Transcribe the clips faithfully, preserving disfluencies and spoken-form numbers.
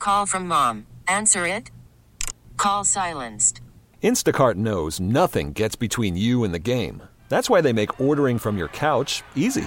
Call from mom. Answer it. Call silenced. Instacart knows nothing gets between you and the game. That's why they make ordering from your couch easy.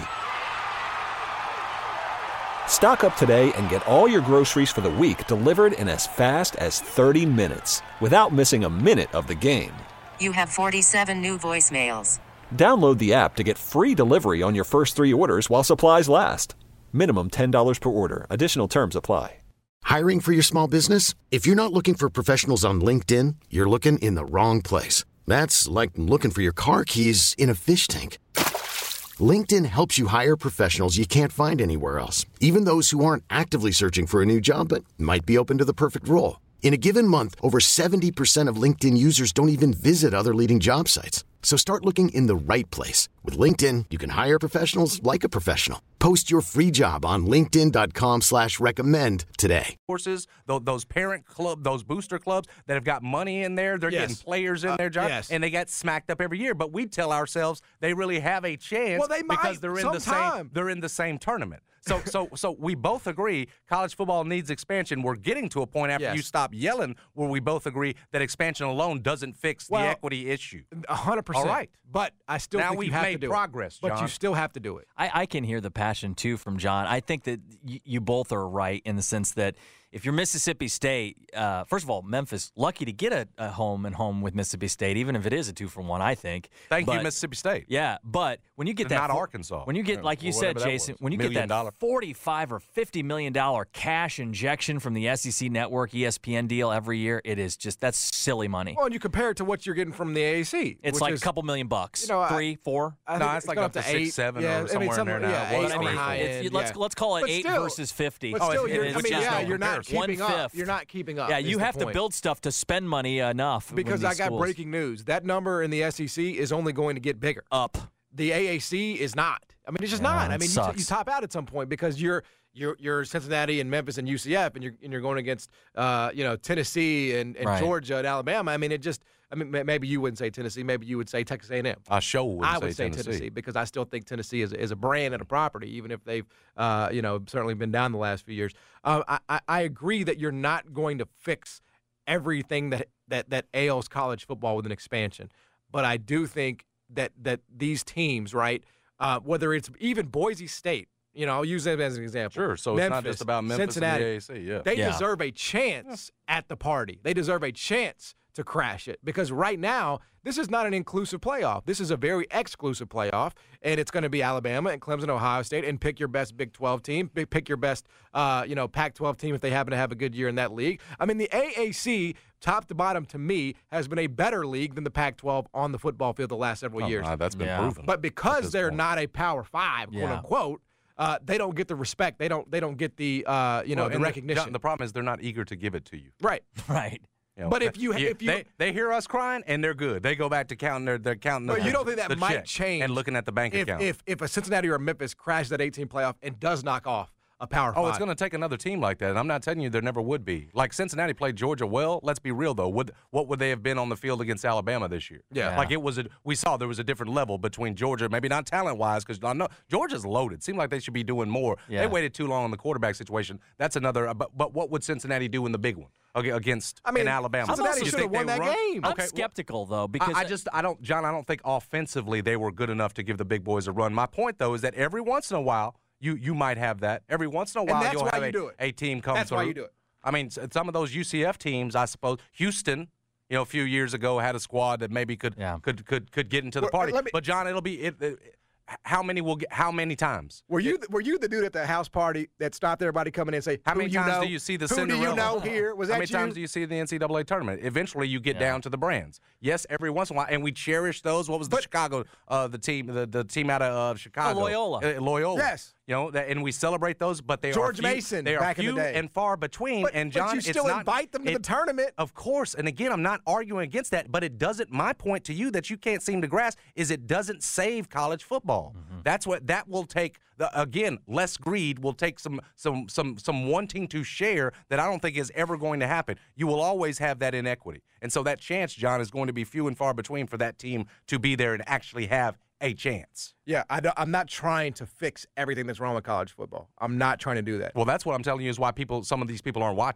Stock up today and get all your groceries for the week delivered in as fast as thirty minutes without missing a minute of the game. You have forty-seven new voicemails. Download the app to get free delivery on your first three orders while supplies last. Minimum ten dollars per order. Additional terms apply. Hiring for your small business? If you're not looking for professionals on LinkedIn, you're looking in the wrong place. That's like looking for your car keys in a fish tank. LinkedIn helps you hire professionals you can't find anywhere else, even those who aren't actively searching for a new job but might be open to the perfect role. In a given month, over seventy percent of LinkedIn users don't even visit other leading job sites. So start looking in the right place. With LinkedIn, you can hire professionals like a professional. Post your free job on linkedin.com slash recommend today. Horses, those parent club, those booster clubs that have got money in there, they're yes. getting players in uh, their job, yes. and they get smacked up every year. But we tell ourselves they really have a chance well, they might because they're in sometime. the same they're in the same tournament. So, so, so we both agree college football needs expansion. We're getting to a point after yes. you stop yelling where we both agree that expansion alone doesn't fix well, the equity issue. A hundred percent. All right, but I still now think we've you have made to do progress, it. John. But you still have to do it. I, I can hear the passion too from John. I think that y- you both are right in the sense that if you're Mississippi State, uh, first of all, Memphis, lucky to get a, a home and home with Mississippi State, even if it is a two for one, I think. Thank but, you, Mississippi State. Yeah, but when you get and that, not Arkansas, when you get like you said, Jason, when you Million get that dollar. forty-five or fifty million dollar cash injection from the S E C Network E S P N deal every year, it is just that's silly money. Well, and you compare it to what you're getting from the A A C. It's like is, a couple million bucks, you know, three, I, four. I no, it's, it's like up, up to to six, eight, seven, yeah, or somewhere I mean, in there now. Yeah, Well, eight I on mean, the high it's, end, let's yeah. let's call it but eight still, versus fifty. But oh, still, it, you're, it, I mean, yeah, yeah, no you're not comparison. keeping up. One-fifth. You're not keeping up. Yeah, you have to point. build stuff to spend money enough. Because I got schools. breaking news. That number in the S E C is only going to get bigger. Up. The A A C is not. I mean, it's just yeah, not. I mean, you, you sucks. top out at some point because you're you're you're Cincinnati and Memphis and U C F, and you're and you're going against uh, you know Tennessee and, and right. Georgia and Alabama. I mean, it just. I mean, maybe you wouldn't say Tennessee. Maybe you would say Texas A and M. I sure would I say would say Tennessee. Tennessee because I still think Tennessee is, is a brand and a property, even if they've, uh, you know, certainly been down the last few years. Uh, I, I, I agree that you're not going to fix everything that, that, that ails college football with an expansion, but I do think that that these teams, right, uh, whether it's even Boise State, you know, I'll use them as an example. Sure, so Memphis, it's not just about Memphis Cincinnati, and the A A C. Yeah, they yeah. deserve a chance at the party. They deserve a chance to crash it because right now this is not an inclusive playoff. This is a very exclusive playoff, and it's going to be Alabama and Clemson, Ohio State, and pick your best Big twelve team, pick your best, uh, you know, Pac twelve team if they happen to have a good year in that league. I mean, the A A C, top to bottom, to me, has been a better league than the Pac twelve on the football field the last several oh, years. God, that's been yeah. proven. But because they're point. not a Power Five, quote yeah. unquote. Uh, they don't get the respect. They don't. They don't get the uh, you know well, the and recognition. The, the problem is they're not eager to give it to you. Right. Right. You know, But if you- if you- they, they hear us crying and they're good. They go back to counting their they're counting. But the, you don't think that the might check change and looking at the bank if, account. if if a Cincinnati or a Memphis crashes that eighteen playoff and does knock off a Power Oh, Five? it's going to take another team like that, and I'm not telling you there never would be. Like Cincinnati played Georgia well. Let's be real though. Would what would they have been on the field against Alabama this year? Yeah. like it was. A, we saw there was a different level between Georgia, maybe not talent wise, because I know Georgia's loaded. Seemed like they should be doing more. Yeah. They waited too long on the quarterback situation. That's another. But, but what would Cincinnati do in the big one okay, against I mean, in Alabama? Cincinnati You should think have won they that run? game. I'm Okay, well, skeptical though because I, I just I don't John I don't think offensively they were good enough to give the big boys a run. My point though is that every once in a while you you might have that. Every once in a while that's you'll why have you a, do it. a team come That's through. why you do it. I mean s- some of those U C F teams, I suppose Houston, you know, a few years ago had a squad that maybe could Yeah. could could could get into the Well, party. let me- but John, it'll be it, it, how many will get how many times? Were you were you the dude at the house party that stopped everybody coming in and say, How who many you times know? do you see the Who Cinderella? do you know here? Was How that many you? times do you see the N C double A tournament? Eventually, you get Yeah. down to the brands. Yes, every once in a while, and we cherish those. What was the But- Chicago, uh, the team, the, the team out of uh, Chicago, Oh, Loyola. Uh, Loyola. Yes. You know, that, and we celebrate those, but they George are few, Mason They are back in few the day. and far between. But, and but John, you it's still not, invite them to the it- tournament. Of course, and again, I'm not arguing against that, but it doesn't. My point to you that you can't seem to grasp is it doesn't save college football. Mm-hmm. That's what that will take. The, again, less greed will take some some some some wanting to share that I don't think is ever going to happen. You will always have that inequity, and so that chance, John, is going to be few and far between for that team to be there and actually have a chance. Yeah, I don't, I'm not trying to fix everything that's wrong with college football. I'm not trying to do that. Well, that's what I'm telling you is why people, some of these people aren't watching.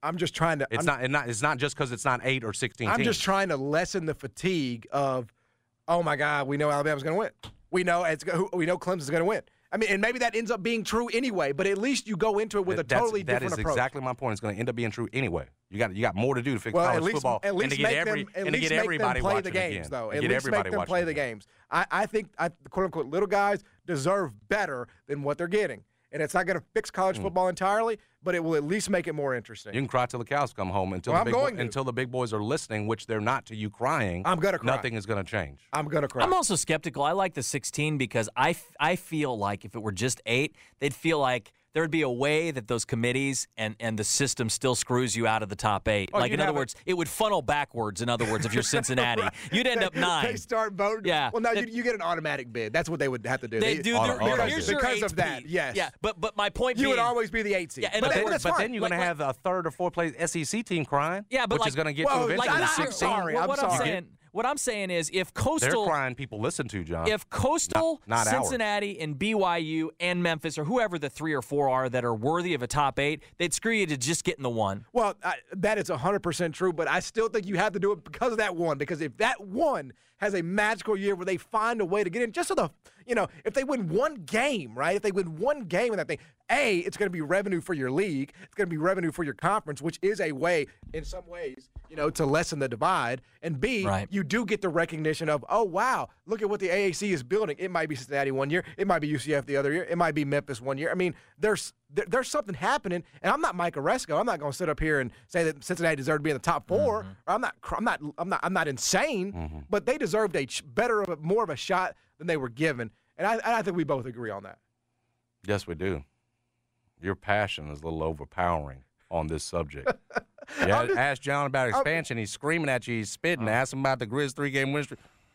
I'm just trying to. It's I'm, not, it's not. It's not just because it's not eight or sixteen. I'm teams. just trying to lessen the fatigue of, oh my God, we know Alabama's going to win. We know it's we know Clemson's going to win. I mean, and maybe that ends up being true anyway. But at least you go into it with a That's, totally that different is approach. exactly my point. It's going to end up being true anyway. You got you got more to do to fix Well, college at least, football at least and to get make every them, at and to least get make everybody them play watching the games, again. though. And At get least everybody make them watching play the again. games. I, I think I, the quote unquote little guys deserve better than what they're getting. And it's not going to fix college Mm. football entirely, but it will at least make it more interesting. You can cry till the cows come home until Well, the I'm big going bo- to. until the big boys are listening, which they're not to you crying. I'm gonna cry. Nothing is going to change. I'm going to cry. I'm also skeptical. I like the sixteen because I, f- I feel like if it were just eight, they'd feel like there would be a way that those committees and, and the system still screws you out of the top eight. Oh, like, you'd in other have a- words, it would funnel backwards, in other words, if you're Cincinnati. You'd end up nine. They start voting. Yeah. Well, no, They- you, you get an automatic bid. That's what they would have to do. They do. Auto- They're, auto they're, bid. here's your Because eight of that, P. yes. Yeah, but but my point You being, would always be the eight seed. Yeah, and but, but that- then- that's but fine. then you're going to Like- have a third or fourth place S E C team crying. Yeah, but which like- is going to get well, you like, eventually I'm to not- sixteen. sorry, what, I'm what sorry. I'm saying, what I'm saying is, if They're Coastal, crying. People listen to John. if Coastal, Not- not ours. Cincinnati, and B Y U and Memphis, or whoever the three or four are that are worthy of a top eight, they'd screw you to just getting the one. Well, I, that is one hundred percent true, but I still think you have to do it because of that one. Because if that one has a magical year where they find a way to get in, just so the, you know, if they win one game, right? If they win one game in that thing, A, it's going to be revenue for your league. It's going to be revenue for your conference, which is a way, in some ways, you know, to lessen the divide. And B, Right. you do get the recognition of, oh, wow, look at what the A A C is building. It might be Cincinnati one year. It might be U C F the other year. It might be Memphis one year. I mean, there's there, there's something happening, and I'm not Mike Oresco. I'm not going to sit up here and say that Cincinnati deserved to be in the top four. Mm-hmm. Or I'm not. I'm not. I'm not. I'm not insane. Mm-hmm. But they deserved a ch- better, of a, more of a shot than they were given, and I, and I think we both agree on that. Yes, we do. Your passion is a little overpowering on this subject. Yeah, just- ask John about expansion. He's screaming at you. He's spitting. Ask him about the Grizz three-game win streak.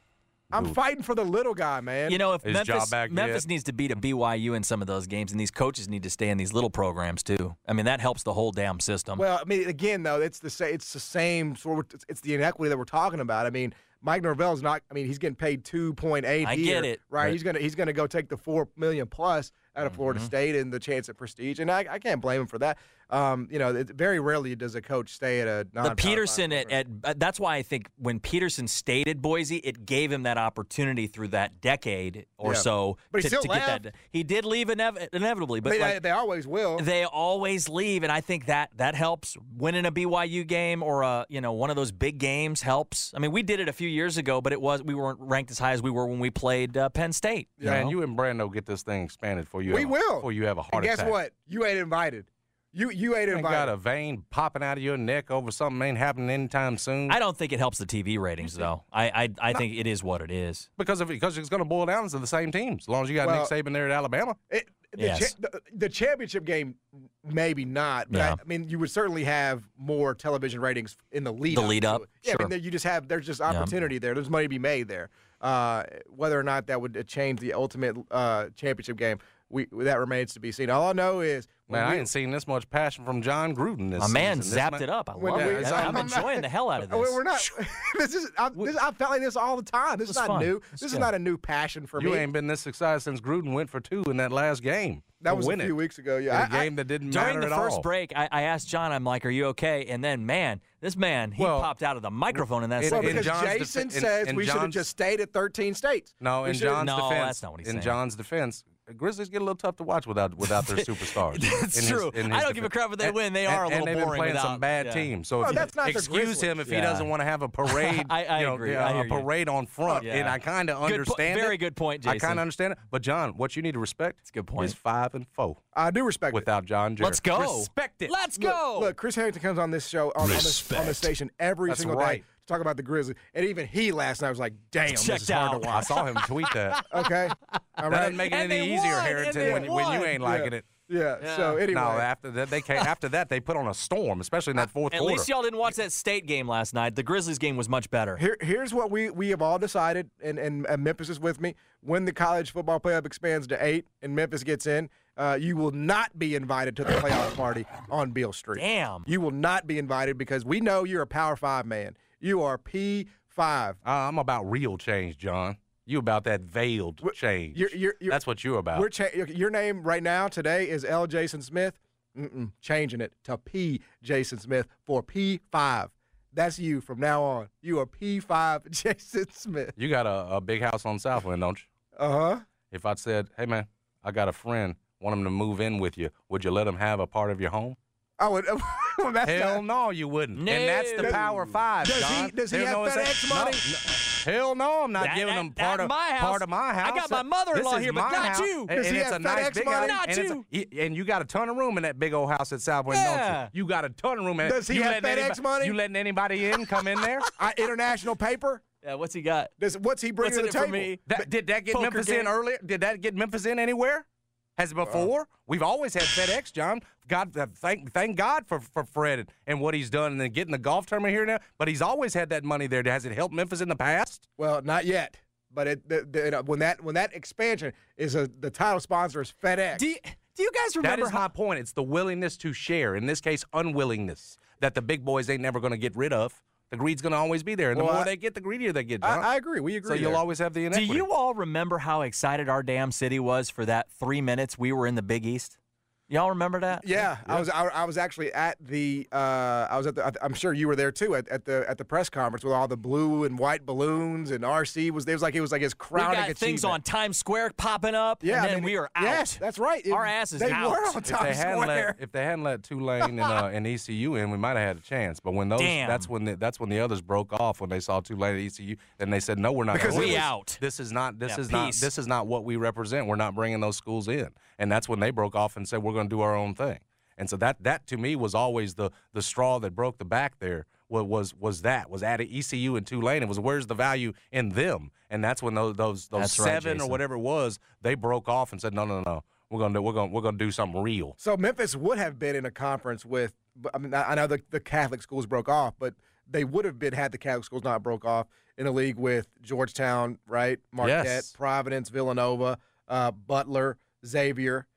I'm fighting for the little guy, man. You know, if Is Memphis, job back Memphis yet? needs to beat a B Y U in some of those games, and these coaches need to stay in these little programs too. I mean, that helps the whole damn system. Well, I mean, again, though, it's the sa- it's the same sort. Of, it's the inequity that we're talking about. I mean, Mike Norvell's not. I mean, he's getting paid two point eight. I here, get it, right? but- He's gonna he's gonna go take the four million plus out of Florida Mm-hmm. State and the chance at prestige, and I, I can't blame him for that. Um, you know, it, very rarely does a coach stay at a non. But Peterson at, at uh, that's why I think when Peterson stayed at Boise, it gave him that opportunity through that decade or Yeah. so But he to, still to get left. that. He did leave inev- inevitably, I but mean, like, they, they always will. they always leave, and I think that that helps. Winning a B Y U game or a you know one of those big games helps. I mean, we did it a few years ago, but it was we weren't ranked as high as we were when we played uh, Penn State. You Man, know? you and Brando get this thing expanded for you. we have a- will. Before you have a heart and guess attack. what? You ain't invited. You you ain't You ain't invited. got a vein popping out of your neck over something ain't happening anytime soon. I don't think it helps the T V ratings, though. I I, I think it is what it is. because of because it's going to boil down to the same teams. As long as you got Well- Nick Saban there at Alabama. It, the, Yes. cha- the, the championship game, maybe not. But Yeah. I, I mean, you would certainly have more television ratings in the lead. The up lead to up, it. Yeah, I sure. mean, there- you just have there's just opportunity there. There's money to be made there. Uh, whether or not that would change the ultimate uh, championship game, we that remains to be seen. All I know is when Man, I we- ain't seen this much passion from John Gruden this My man season. This zapped man- it up. I when love we- it. it's- I'm I'm not- enjoying the hell out of Uh, this. We're not. this is. I, this, I felt like this all the time. This is This is not fun. new. This This is is good. not a new passion for You me. ain't been this excited since Gruden went for two in that last game. that to was win a few it. weeks ago. In Yeah, a I- I- game that didn't During matter the at first all. break, I, I asked John, I'm like, are you okay? And then, man, this man, he Well, popped out of the microphone in that it- Well, second. in because John's Jason defe- in- says in we should have John's- just stayed at thirteen states. No, We in should've- John's No, defense, that's not what he's in saying. John's defense, Grizzlies get a little tough to watch without without their superstars. That's In his- true. in I his don't give a defense. crap if they And- win. They and- are a little and they've been boring playing without- some bad yeah. teams. So Well, if you that's not the excuse Grizzlies. him if he Yeah. doesn't want to have a parade, I- I you know, agree. yeah, I hear a you. parade on front, Yeah. and I kind of Good po- understand it. very good point, I Jason. kind of understand it. But John, what you need to respect It's a good point. is five and four I do respect it. without John Jarrett. Let's go. Respect it. Let's Look, go. Look, Chris Harrington comes on this show on, on, this, on the station every That's single right. day to talk about the Grizzlies, and even he last night was like, "Damn, Checked this is hard out. to I watch." saw him tweet that. Okay, all That right. doesn't make it And any they easier, won, and Harrington, they when, when you won. ain't liking it. yeah. So anyway, No, after that they came, after that they put on a storm, especially in that fourth At quarter. least y'all didn't watch that State game last night. The Grizzlies game was much better. Here, here's what we, we have all decided, and, and, and Memphis is with me. When the college football playoff expands to eight and Memphis gets in, uh, you will not be invited to the playoff party on Beale Street. Damn. You will not be invited because we know you're a Power Five man. You are P five. Uh, I'm about real change, John. You about that veiled Wh- change. You're, you're, you're, That's what you're about. We're cha- your name right now today is L. Jason Smith. Mm-mm, changing it to P. Jason Smith for P five. That's you from now on. You are P five Jason Smith. You got a, a big house on Southwind, don't you? Uh-huh. If I said, hey, man, I got a friend, want him to move in with you, would you let him have a part of your home? I would. Well, that's Hell not, no, you wouldn't. No. And that's the Power Five, Does John. he- does he There's have no FedEx say- money? No, no. Hell no, I'm not That- giving that- him part that of my house. part of my house. I got my mother-in-law This is here, but my not house. you. And, Does and he it's have a nice FedEx big money? house. Not and, you. It's a, and you got a ton of room in that big old house at Southwind, Yeah. don't you? You got a ton of room. In, Does he you have letting FedEx anybody, money? You letting anybody in come in there? I, international paper. Yeah, what's he got? Does, what's he bringing What's to in the it table? for me? That, did that get Poker Memphis game. in earlier? Did that get Memphis in anywhere? Has it before? We've always had FedEx, John. God, uh, thank thank God for, for Fred and what he's done and then getting the golf tournament here now. But he's always had that money there. Has it helped Memphis in the past? Well, not yet. But it, the, the, when that when that expansion is a the title sponsor is FedEx. Do you, do you guys remember That is how, my point. It's the willingness to share. In this case, unwillingness that the big boys ain't never going to get rid of. The greed's going to always be there. And Well, the more I- they get, the greedier they get, John. I, I agree. We agree. so you'll there. always have the Do inequity. you all remember how excited our damn city was for that three minutes we were in the Big East? Y'all remember that? Yeah, I was. I, I was actually at the. Uh, I was at the. I'm sure you were there too at, at the at the press conference with all the blue and white balloons, and R C was. There was like it was like his We crowning got achievement. things on Times Square popping up, Yeah, and I then mean, we are out. Yes, that's right. It- Our ass is they out. were on If If they Times hadn't Square. let if they hadn't let Tulane and, uh, and E C U in, we might have had a chance. But when those Damn. that's when the, that's when the others broke off when they saw Tulane and E C U, and they said no, we're not. Because gonna we do this. out. This is not. This Yeah, is not. peace. This is not what we represent. We're not bringing those schools in, and that's when they broke off and said we're going to do our own thing. And so that that to me was always the the straw that broke the back there. What was was that was at E C U and Tulane. It was where's the value in them, and that's when those those those That's right, seven or Jason. whatever it was, they broke off and said no no no. We're gonna do, we're gonna we're gonna do something real. So Memphis would have been in a conference with. I mean, I I know the, the Catholic schools broke off, but they would have been had the Catholic schools not broke off in a league with Georgetown, right? Marquette, Yes. Providence, Villanova, uh, Butler, Xavier.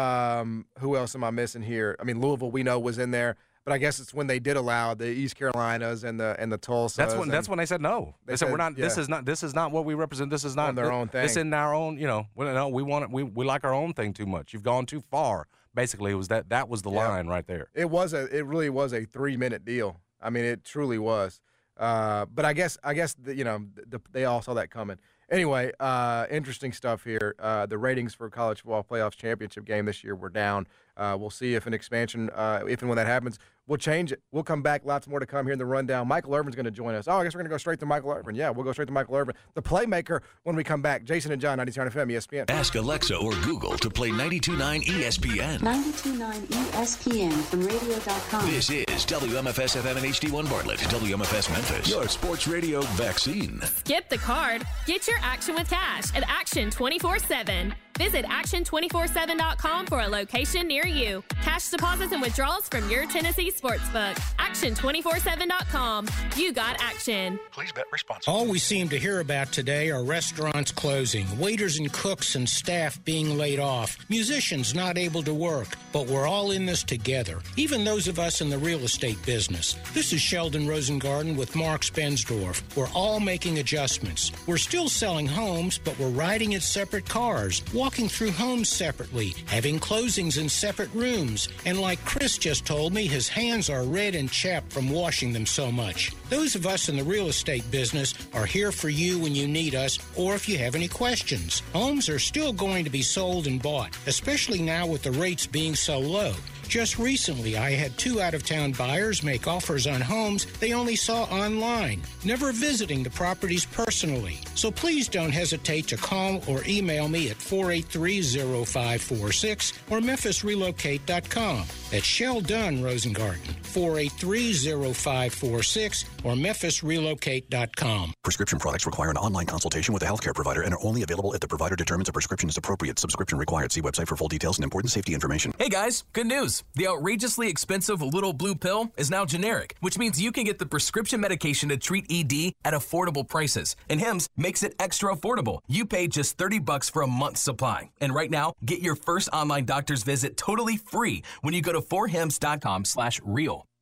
Um, who else am I missing here? I mean, Louisville we know was in there, but I guess it's when they did allow the East Carolinas and the and the Tulsa. That's when that's when they said no. They, They said, said, we're not. This yeah. is not. This is not what we represent. This is not On their own This thing. in our own. You know. We, no, we want it. We we like our own thing too much. You've gone too far. Basically, it was that that was the Yeah. line right there. It was a. It really was a three minute deal. I mean, it truly was. Uh, but I guess I guess the, you know the, they all saw that coming. Anyway, uh, interesting stuff here. Uh, the ratings for college football playoffs championship game this year were down. Uh, we'll see if an expansion, uh, if and when that happens, we'll change it. We'll come back. Lots more to come here in the rundown. Michael Irvin's going to join us. Oh, I guess we're going to go straight to Michael Irvin. Yeah, we'll go straight to Michael Irvin, the playmaker. When we come back, Jason and John, ninety-two point nine F M, E S P N. Ask Alexa or Google to play ninety-two point nine E S P N. ninety-two point nine E S P N from radio dot com. This is W M F S F M and H D one Bartlett, W M F S Memphis, your sports radio vaccine. Skip the card. Get your action with cash at Action twenty-four seven. Visit action two four seven dot com for a location near you. Cash deposits and withdrawals from your Tennessee sportsbook. action two four seven dot com. You got action. Please bet responsibly. All we seem to hear about today are restaurants closing, waiters and cooks and staff being laid off, musicians not able to work, but we're all in this together, even those of us in the real estate business. This is Sheldon Rosengarten with Mark Spensdorf. We're all making adjustments. We're still selling homes, but we're riding in separate cars, walking through homes separately, having closings in separate rooms, and like Chris just told me, his hands are red and chapped from washing them so much. Those of us in the real estate business are here for you when you need us or if you have any questions. Homes are still going to be sold and bought, especially now with the rates being so low. Just recently, I had two out-of-town buyers make offers on homes they only saw online, never visiting the properties personally. So please don't hesitate to call or email me at four eight three, zero five four six or memphis relocate dot com. That's Sheldon Rosengarten, four eight three, zero five four six or memphis relocate dot com. Prescription products require an online consultation with a healthcare provider and are only available if the provider determines a prescription is appropriate. Subscription required. See website for full details and important safety information. Hey guys, good news. The outrageously expensive Little Blue Pill is now generic, which means you can get the prescription medication to treat E D at affordable prices. And Hims makes it extra affordable. You pay just thirty bucks for a month's supply. And right now, get your first online doctor's visit totally free when you go to four hims dot com slash real.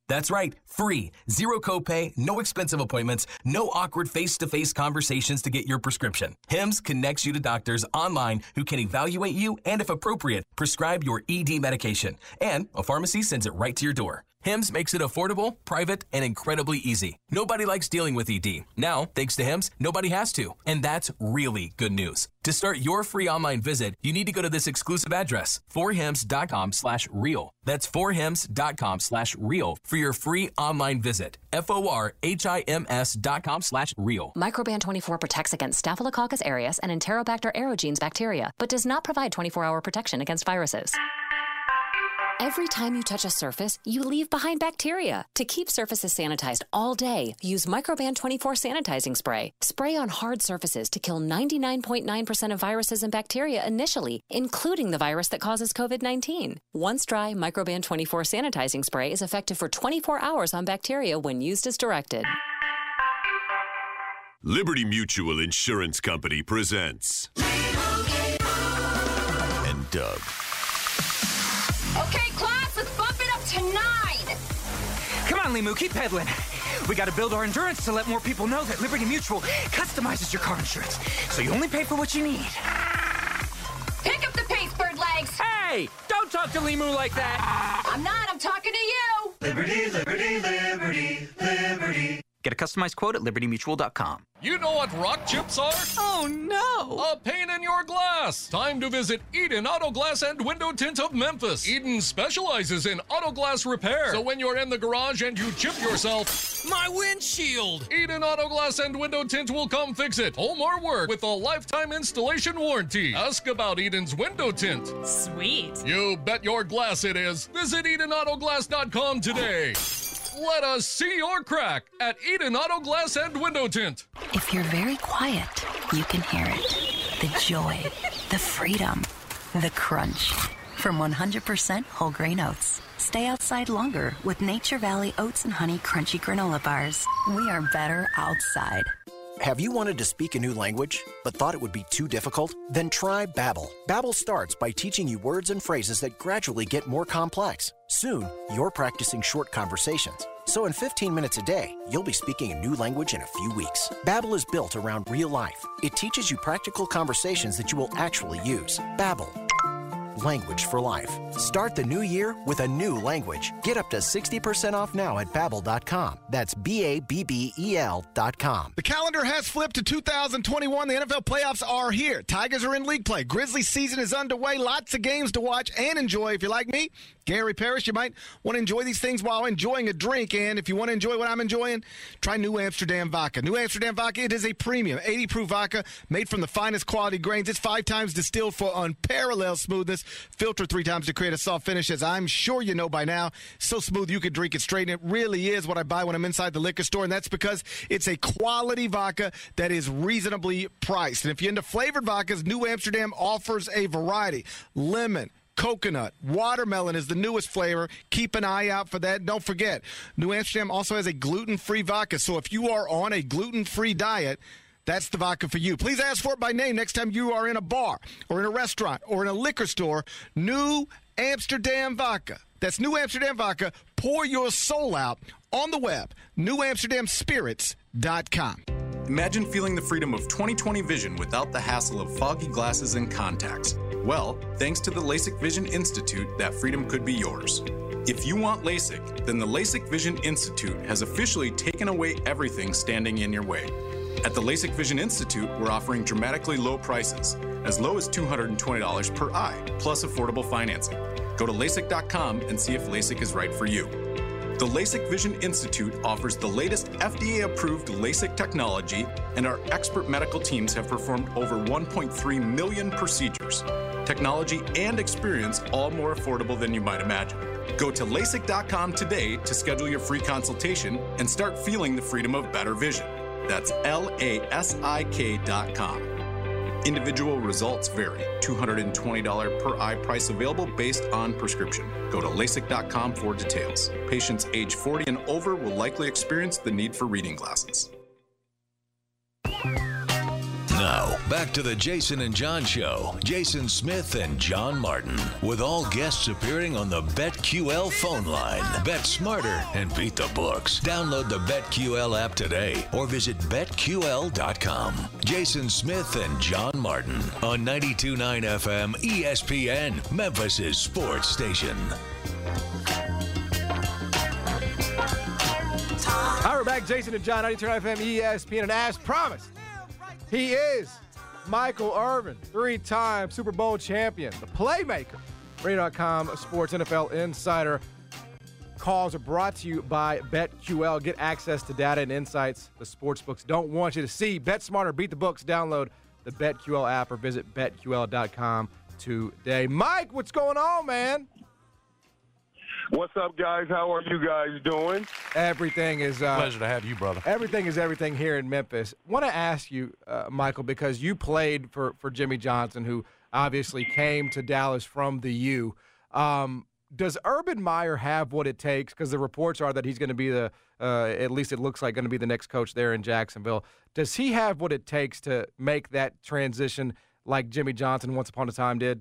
That's right, free. Zero copay, no expensive appointments, no awkward face-to-face conversations to get your prescription. Hims connects you to doctors online who can evaluate you and, if appropriate, prescribe your E D medication. And a pharmacy sends it right to your door. Hims makes it affordable, private, and incredibly easy. Nobody likes dealing with E D. Now, thanks to Hims, nobody has to. And that's really good news. To start your free online visit, you need to go to this exclusive address, forhims.com slash real. That's forhims.com slash real for your free online visit. F-O-R-H-I-M-S dot com slash real. Microban twenty-four protects against Staphylococcus aureus and Enterobacter aerogenes bacteria, but does not provide twenty-four hour protection against viruses. Every time you touch a surface, you leave behind bacteria. To keep surfaces sanitized all day, use Microban twenty-four sanitizing spray. Spray on hard surfaces to kill ninety-nine point nine percent of viruses and bacteria initially, including the virus that causes covid nineteen. Once dry, Microban twenty-four sanitizing spray is effective for twenty-four hours on bacteria when used as directed. Liberty Mutual Insurance Company presents and Doug. Okay, class, let's bump it up to nine. Come on, Limu, keep pedaling. We got to build our endurance to let more people know that Liberty Mutual customizes your car insurance, so you only pay for what you need. Pick up the pace, bird legs. Hey, don't talk to Limu like that. I'm not, I'm talking to you. Liberty, liberty, liberty, liberty. Get a customized quote at liberty mutual dot com. You know what rock chips are? Oh, no. A pain in your glass. Time to visit Eden Auto Glass and Window Tint of Memphis. Eden specializes in auto glass repair. So when you're in the garage and you chip yourself, my windshield. Eden Auto Glass and Window Tint will come fix it. Home or work with a lifetime installation warranty. Ask about Eden's Window Tint. Sweet. You bet your glass it is. Visit eden auto glass dot com today. Let us see your crack at Eden Auto Glass and Window Tint. If you're very quiet, you can hear it. The joy, the freedom, the crunch. From one hundred percent whole grain oats. Stay outside longer with Nature Valley Oats and Honey Crunchy Granola Bars. We are better outside. Have you wanted to speak a new language, but thought it would be too difficult? Then try Babbel. Babbel starts by teaching you words and phrases that gradually get more complex. Soon, you're practicing short conversations. So in fifteen minutes a day, you'll be speaking a new language in a few weeks. Babbel is built around real life. It teaches you practical conversations that you will actually use. Babbel. Language for life. Start the new year with a new language. Get up to sixty percent off now at babbel dot com. That's B A B B E L dot com. The calendar has flipped to two thousand twenty-one. The N F L playoffs are here. Tigers are in league play. Grizzlies season is underway. Lots of games to watch and enjoy. If you're like me, Gary Parrish, you might want to enjoy these things while enjoying a drink. And if you want to enjoy what I'm enjoying, try New Amsterdam Vodka. New Amsterdam Vodka, it is a premium eighty proof vodka made from the finest quality grains. It's five times distilled for unparalleled smoothness. Filtered three times to create a soft finish, as I'm sure you know by now. So smooth you could drink it straight. And it really is what I buy when I'm inside the liquor store. And that's because it's a quality vodka that is reasonably priced. And if you're into flavored vodkas, New Amsterdam offers a variety. Lemon, coconut, watermelon is the newest flavor. Keep an eye out for that. Don't forget, New Amsterdam also has a gluten-free vodka. So if you are on a gluten-free diet, that's the vodka for you. Please ask for it by name next time you are in a bar or in a restaurant or in a liquor store. New Amsterdam Vodka. That's New Amsterdam Vodka. Pour your soul out on the web. new amsterdam spirits dot com. Imagine feeling the freedom of twenty twenty vision without the hassle of foggy glasses and contacts. Well, thanks to the LASIK Vision Institute, that freedom could be yours. If you want LASIK, then the LASIK Vision Institute has officially taken away everything standing in your way. At the LASIK Vision Institute, we're offering dramatically low prices, as low as two hundred twenty dollars per eye, plus affordable financing. Go to LASIK dot com and see if LASIK is right for you. The LASIK Vision Institute offers the latest F D A-approved LASIK technology, and our expert medical teams have performed over one point three million procedures. Technology and experience, all more affordable than you might imagine. Go to LASIK dot com today to schedule your free consultation and start feeling the freedom of better vision. That's L A S I K dot com. Individual results vary. two hundred twenty dollars per eye price available based on prescription. Go to LASIK dot com for details. Patients age forty and over will likely experience the need for reading glasses. Now, Back to the Jason and John Show. Jason Smith and John Martin, with all guests appearing on the BetQL phone line. Bet smarter and beat the books. Download the BetQL app today or visit bet Q L dot com. Jason Smith and John Martin on ninety-two point nine F M E S P N, Memphis' sports station. All right, we're back. Jason and John, ninety-two point nine F M E S P N, and as promised, he is Michael Irvin, three-time Super Bowl champion, the playmaker. Radio dot com Sports N F L Insider. Calls are brought to you by BetQL. Get access to data and insights the sportsbooks don't want you to see. Bet smarter, beat the books. Download the BetQL app or visit bet Q L dot com today. Mike, what's going on, man? What's up, guys? How are you guys doing? Everything is uh, pleasure to have you, brother. Everything is everything here in Memphis. Want to ask you, uh, Michael, because you played for for Jimmy Johnson, who obviously came to Dallas from the U. Um, does Urban Meyer have what it takes? Because the reports are that he's going to be the, uh, at least it looks like, going to be the next coach there in Jacksonville. Does he have what it takes to make that transition like Jimmy Johnson once upon a time did?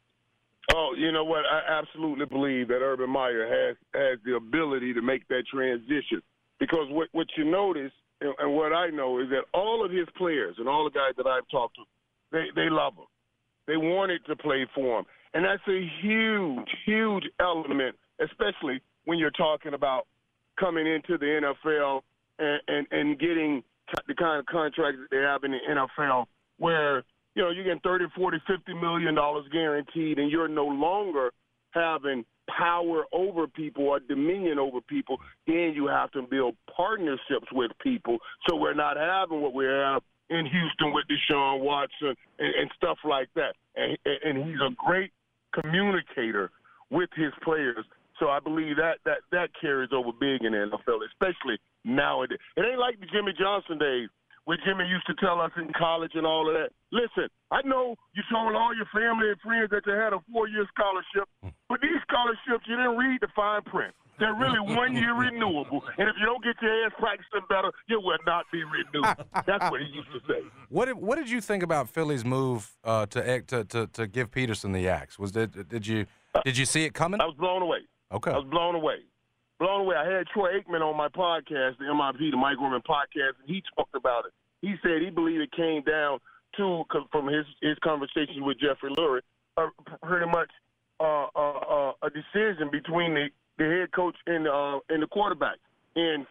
Oh, you know what? I absolutely believe that Urban Meyer has has the ability to make that transition, because what what you notice and, and what I know is that all of his players and all the guys that I've talked to, they they love him. They wanted to play for him, and that's a huge, huge element, especially when you're talking about coming into the N F L and and, and getting the kind of contracts that they have in the N F L, where you know, you're getting thirty, forty, fifty million dollars guaranteed, and you're no longer having power over people or dominion over people. Then you have to build partnerships with people. So we're not having what we have in Houston with Deshaun Watson and, and stuff like that. And, and he's a great communicator with his players. So I believe that, that, that carries over big in the N F L, especially nowadays. It ain't like the Jimmy Johnson days, where Jimmy used to tell us in college and all of that. Listen, I know you told all your family and friends that you had a four-year scholarship, but these scholarships, you didn't read the fine print. They're really one-year renewable, and if you don't get your ass practicing better, you will not be renewed. That's what he used to say. What did What did you think about Philly's move uh, to, to to to give Peterson the axe? Was that did you did you see it coming? I was blown away. Okay, I was blown away. Blown away. I had Troy Aikman on my podcast, the M I P, the Mike Roman podcast, and he talked about it. He said he believed it came down to, from his, his conversations with Jeffrey Lurie, uh, pretty much uh, uh, uh, a decision between the, the head coach and, uh, and the quarterback. And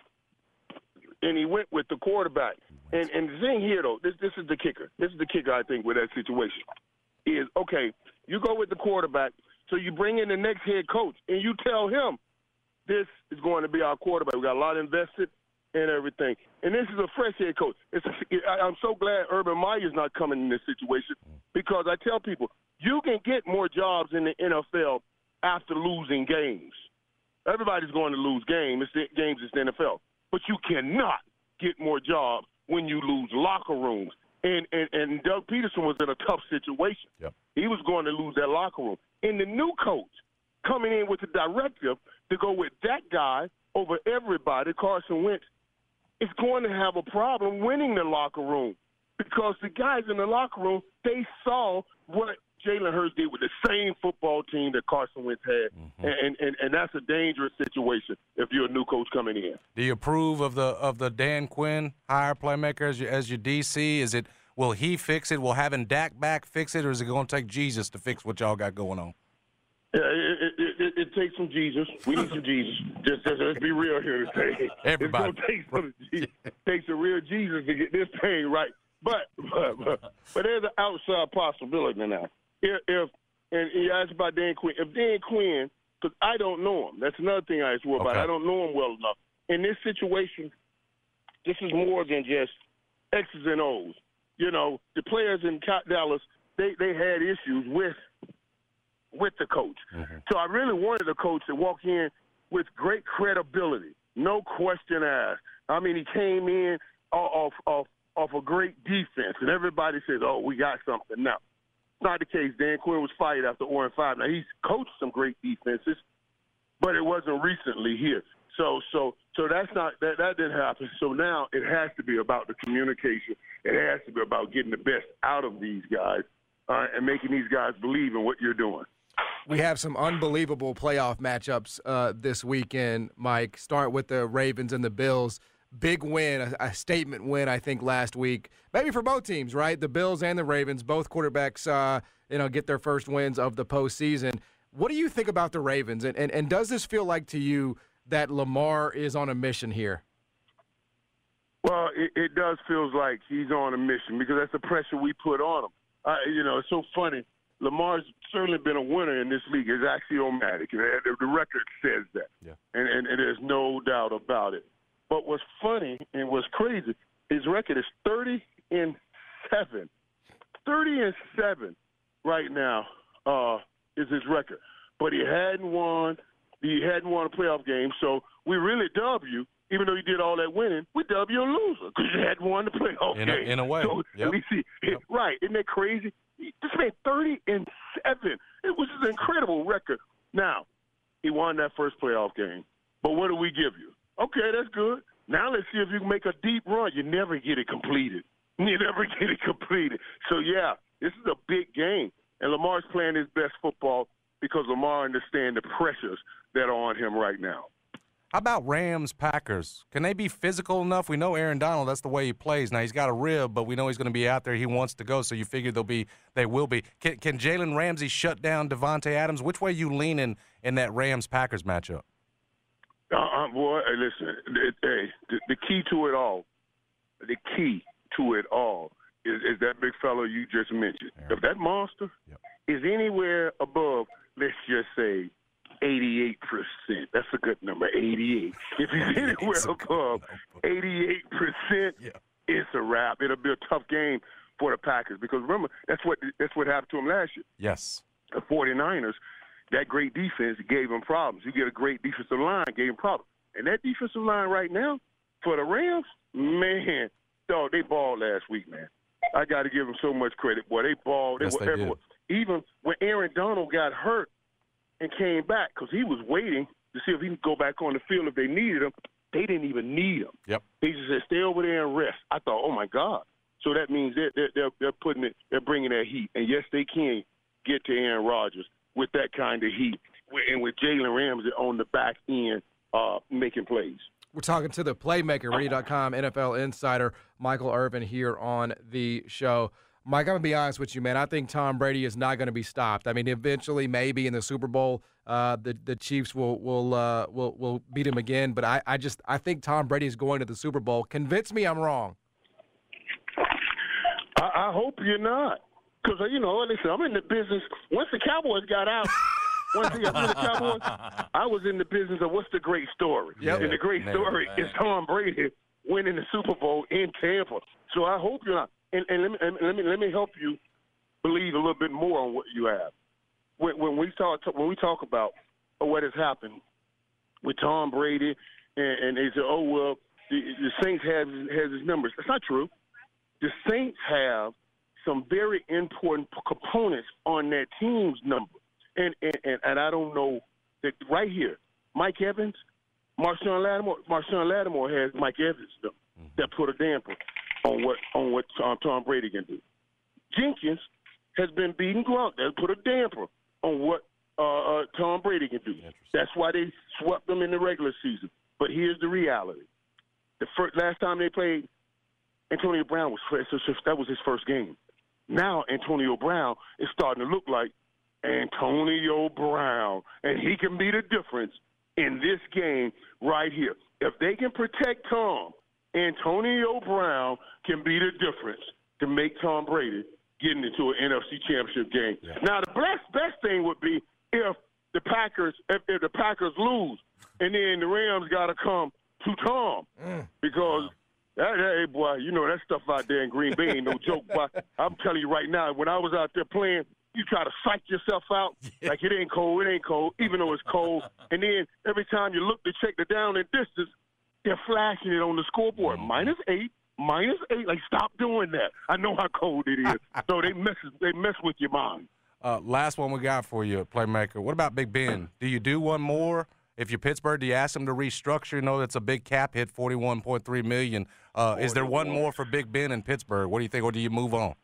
and he went with the quarterback. And, and the thing here, though, this, this is the kicker. This is the kicker, I think, with that situation, is, okay, you go with the quarterback, so you bring in the next head coach, and you tell him, this is going to be our quarterback. We got a lot invested and everything. And this is a fresh head coach. It's, I'm so glad Urban Meyer's not coming in this situation, because I tell people, you can get more jobs in the N F L after losing games. Everybody's going to lose games. It's the, games is the N F L. But you cannot get more jobs when you lose locker rooms. And, and, and Doug Peterson was in a tough situation. Yep. He was going to lose that locker room. And the new coach coming in with the directive to go with that guy over everybody, Carson Wentz, is going to have a problem winning the locker room, because the guys in the locker room, they saw what Jalen Hurts did with the same football team that Carson Wentz had, mm-hmm. and, and and that's a dangerous situation if you're a new coach coming in. Do you approve of the of the Dan Quinn hire playmaker as your, as your D C? Is it, will he fix it? Will having Dak back fix it, or is it going to take Jesus to fix what y'all got going on? Yeah, it, it, it, it takes some Jesus. We need some Jesus. Just, just let's be real here today. Everybody. It's going to take some Jesus. Takes a real Jesus to get this thing right. But but, but, but there's an outside possibility now. If, if and you asked about Dan Quinn. If Dan Quinn, because I don't know him. That's another thing I swear about. Okay. I don't know him well enough. In this situation, this is more than just X's and O's. You know, the players in Dallas, they, they had issues with with the coach. Mm-hmm. So I really wanted a coach to walk in with great credibility, no question asked. I mean, he came in off, off, off a great defense, and everybody says, oh, we got something now. It's not the case. Dan Quinn was fired after oh and five. Now, he's coached some great defenses, but it wasn't recently here. So so so that's not that that didn't happen. So now it has to be about the communication. It has to be about getting the best out of these guys uh, and making these guys believe in what you're doing. We have some unbelievable playoff matchups uh, this weekend, Mike. Start with the Ravens and the Bills. Big win, a, a statement win, I think, last week. Maybe for both teams, right? The Bills and the Ravens, both quarterbacks, uh, you know, get their first wins of the postseason. What do you think about the Ravens? And, and, and does this feel like to you that Lamar is on a mission here? Well, it, it does feel like he's on a mission because that's the pressure we put on him. Uh, you know, it's so funny. Lamar's certainly been a winner in this league. It's axiomatic. The, the record says that. Yeah. And, and, and there's no doubt about it. But what's funny and what's crazy, his record is thirty and seven. thirty and seven right now uh, is his record. But he hadn't won. He hadn't won a playoff game. So we really dub you, even though you did all that winning. We dub you a loser because you hadn't won the playoff in a, game. In a way, so yep. at least he, yep. Right? Isn't that crazy? This man thirty and seven. It was an incredible record. Now he won that first playoff game. But what do we give you? Okay, that's good. Now let's see if you can make a deep run. You never get it completed. You never get it completed. So, yeah, this is a big game. And Lamar's playing his best football because Lamar understands the pressures that are on him right now. How about Rams, Packers? Can they be physical enough? We know Aaron Donald, that's the way he plays. Now, he's got a rib, but we know he's going to be out there. He wants to go, so you figure they'll be, they will be. Can, can Jalen Ramsey shut down Devontae Adams? Which way you leaning in that Rams-Packers matchup? Uh, boy, hey, listen, it, hey, the, the key to it all, the key to it all is, is that big fellow you just mentioned. Yeah. If that monster yep. is anywhere above, let's just say, eighty-eight percent, that's a good number, eighty-eight. If he's anywhere above eighty-eight percent, yeah. it's a wrap. It'll be a tough game for the Packers because, remember, that's what that's what happened to him last year. Yes. The 49ers, that great defense gave him problems. You get a great defensive line, gave him problems. And that defensive line right now for the Rams, man, dog, they balled last week, man. I got to give them so much credit, boy. They balled. They yes, were they everywhere. Did. Even when Aaron Donald got hurt and came back, because he was waiting to see if he could go back on the field if they needed him, they didn't even need him. Yep. They just said, stay over there and rest. I thought, oh, my God. So that means they're, they're, they're putting it, they're bringing that heat. And, yes, they can get to Aaron Rodgers with that kind of heat, and with Jalen Ramsey on the back end uh, making plays. We're talking to the playmaker, radio dot com N F L insider, Michael Irvin, here on the show. Mike, I'm going to be honest with you, man. I think Tom Brady is not going to be stopped. I mean, eventually, maybe in the Super Bowl, uh, the the Chiefs will will uh, will will beat him again. But I, I just I think Tom Brady is going to the Super Bowl. Convince me I'm wrong. I, I hope you're not. Because, you know, listen, I'm in the business. Once the Cowboys got out, once they got rid of the Cowboys, I was in the business of what's the great story. Yep. And the great Man, story man. is Tom Brady winning the Super Bowl in Tampa. So I hope you're not. And, and let, me, and let me let me help you believe a little bit more on what you have. When, when we talk when we talk about what has happened with Tom Brady, and, and they say, oh well, the, the Saints have has his numbers. That's not true. The Saints have some very important components on that team's number. And, and, and, and I don't know that right here, Mike Evans, Marshawn Lattimore, Marshawn Lattimore has Mike Evans number mm-hmm. that put a damper on what on what Tom, Tom Brady can do. Jenkins has been beating Gronk. That put a damper on what uh, uh, Tom Brady can do. That's why they swept them in the regular season. But here's the reality. The first, last time they played, Antonio Brown was that was his first game. Now Antonio Brown is starting to look like Antonio Brown, and he can be the difference in this game right here. If they can protect Tom, Antonio Brown can be the difference to make Tom Brady getting into an N F C Championship game. Yeah. Now, the best best thing would be if the Packers if, if the Packers lose, and then the Rams got to come to Tom mm. because. That, hey, boy, you know that stuff out there in Green Bay ain't no joke. But I'm telling you right now, when I was out there playing, you try to psych yourself out like it ain't cold, it ain't cold, even though it's cold. And then every time you look to check the down and distance, they're flashing it on the scoreboard. Minus eight, minus eight. Like, stop doing that. I know how cold it is. So they mess, they mess with your mind. Uh, last one we got for you, Playmaker. What about Big Ben? Do you do one more? If you're Pittsburgh, do you ask them to restructure? You know, that's a big cap hit, forty-one point three million dollars. Uh, is there one more for Big Ben in Pittsburgh? What do you think, or do you move on?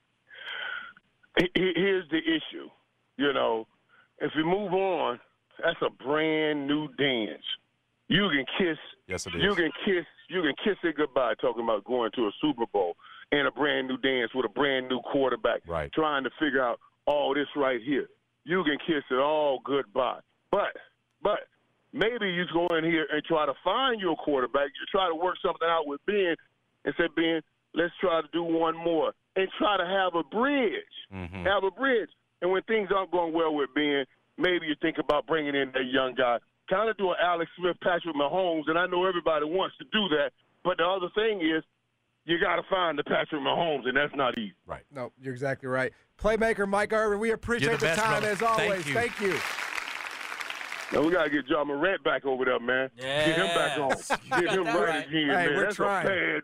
Here's the issue. You know, if we move on, that's a brand new dance. You can kiss. Yes, it is. You can kiss. You can kiss it goodbye. Talking about going to a Super Bowl and a brand new dance with a brand new quarterback. Right. Trying to figure out all this right here. You can kiss it all goodbye. But, but maybe you go in here and try to find your quarterback. You try to work something out with Ben and say, Ben, let's try to do one more and try to have a bridge. Mm-hmm. Have a bridge. And when things aren't going well with Ben, maybe you think about bringing in that young guy. Kind of do an Alex Smith, Patrick Mahomes, and I know everybody wants to do that. But the other thing is, you got to find the Patrick Mahomes, and that's not easy. Right. No, you're exactly right. Playmaker Mike Irvin, we appreciate You're the the, best, time brother. as always. Thank Thank you. Now, we got to get John Morant back over there, man. Yeah. Get him back on. Get him right, right. again, Hey, man. we're That's trying. a bad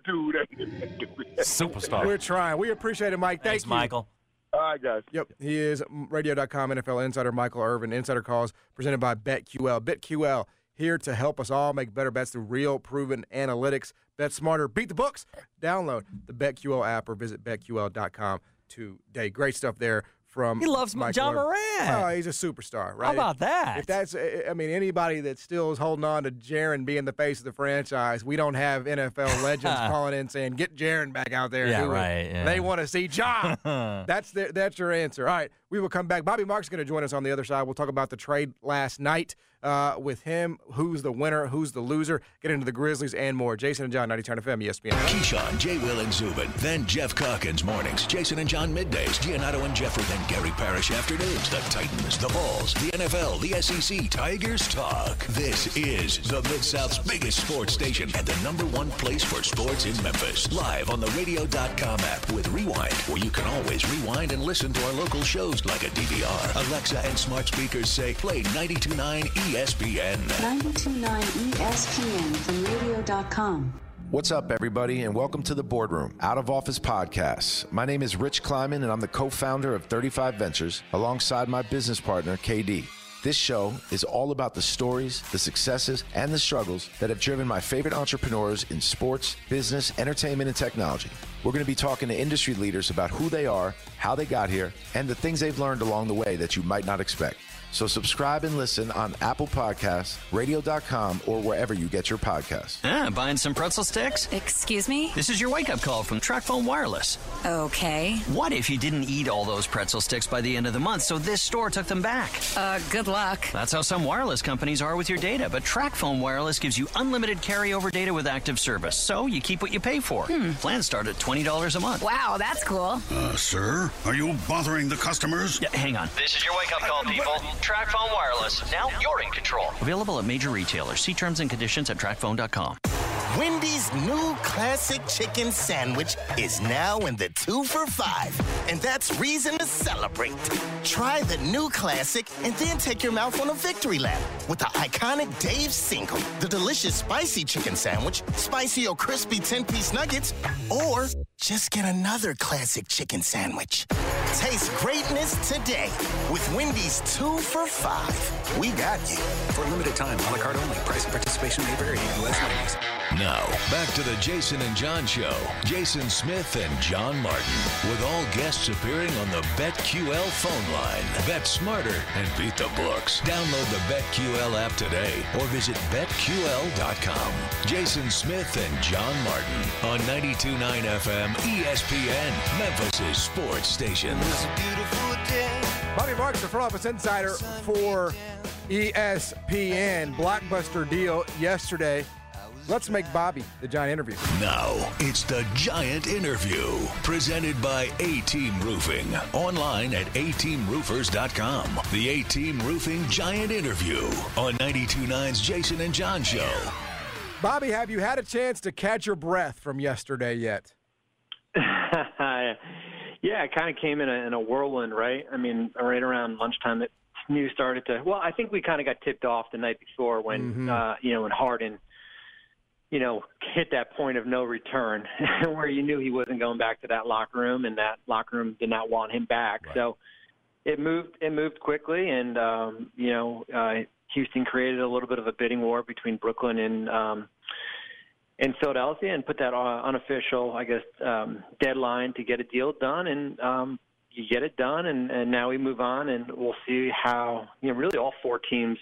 dude. Superstar. We're trying. We appreciate it, Mike. Thank Thanks, you. Michael. All right, guys. Yep. He is radio dot com N F L insider Michael Irvin. Insider calls presented by BetQL. BetQL here to help us all make better bets through real, proven analytics. Bet smarter, beat the books. Download the BetQL app or visit bet Q L dot com today. Great stuff there from He loves Michael John Irvin. Morant. Oh, he's a superstar, right? How about that? If that's, I mean, anybody that still is holding on to Jaron being the face of the franchise, we don't have N F L legends calling in saying, get Jaron back out there. Yeah, do it." right, yeah. They want to see John. that's the, that's your answer. All right, we will come back. Bobby Marks is going to join us on the other side. We'll talk about the trade last night uh, with him, who's the winner, who's the loser, get into the Grizzlies and more. Jason and John, ninety-two F M, E S P N. Keyshawn, J. Will, and Zubin. Then Jeff Calkins mornings. Jason and John middays. Giannato and Jeffrey. Then Gary Parrish afternoons. The Titans, the Balls, the N F L, the S E C, Tigers talk. This is the Mid-South's biggest sports station and the number one place for sports in Memphis. Live on the radio dot com app with Rewind, where you can always rewind and listen to our local shows like a D V R. Alexa and smart speakers say play ninety-two point nine E S P N. ninety-two point nine E S P N from radio dot com. What's up, everybody, and welcome to the Boardroom, Out of Office Podcasts. My name is Rich Kleiman, and I'm the co-founder of thirty-five Ventures, alongside my business partner, K D. This show is all about the stories, the successes, and the struggles that have driven my favorite entrepreneurs in sports, business, entertainment, and technology. We're going to be talking to industry leaders about who they are, how they got here, and the things they've learned along the way that you might not expect. So subscribe and listen on Apple Podcasts, radio dot com, or wherever you get your podcasts. Ah, buying some pretzel sticks? Excuse me? This is your wake-up call from TracFone Wireless. Okay. What if you didn't eat all those pretzel sticks by the end of the month, so this store took them back? Uh, good luck. That's how some wireless companies are with your data, but TracFone Wireless gives you unlimited carryover data with active service, so you keep what you pay for. Hmm. Plans start at twenty dollars a month. Wow, that's cool. Uh, sir, are you bothering the customers? Yeah, hang on. This is your wake-up call, people. TracFone Wireless. Now you're in control. Available at major retailers. See terms and conditions at track phone dot com. Wendy's new classic chicken sandwich is now in the two for five, and that's reason to celebrate. Try the new classic and then take your mouth on a victory lap with the iconic Dave's Single, the delicious spicy chicken sandwich, spicy or crispy ten-piece nuggets, or just get another classic chicken sandwich. Taste greatness today with Wendy's two for five. We got you. For a limited time, a la carte only. Price and participation may vary. U S Wendy's. Now, back to the Jason and John Show. Jason Smith and John Martin, with all guests appearing on the BetQL phone line. Bet smarter and beat the books. Download the BetQL app today or visit bet Q L dot com. Jason Smith and John Martin on ninety-two point nine F M E S P N, Memphis' sports station. Bobby Marks, the front office insider for E S P N. Blockbuster deal yesterday. Let's make Bobby the Giant Interview. Now, it's the Giant Interview, presented by A-Team Roofing. Online at a team roofers dot com. The A-Team Roofing Giant Interview on ninety-two point nine's Jason and John Show. Bobby, have you had a chance to catch your breath from yesterday yet? Yeah, it kind of came in a, in a whirlwind, right? I mean, right around lunchtime, it news started to. Well, I think we kind of got tipped off the night before when, Mm-hmm. uh, you know, when Harden, you know, hit that point of no return, where you knew he wasn't going back to that locker room, and that locker room did not want him back. Right. So it moved. It moved quickly, and um, you know, uh, Houston created a little bit of a bidding war between Brooklyn and um, and Philadelphia, and put that uh, unofficial, I guess, um, deadline to get a deal done. And um, you get it done, and, and now we move on, and we'll see how, you know, really all four teams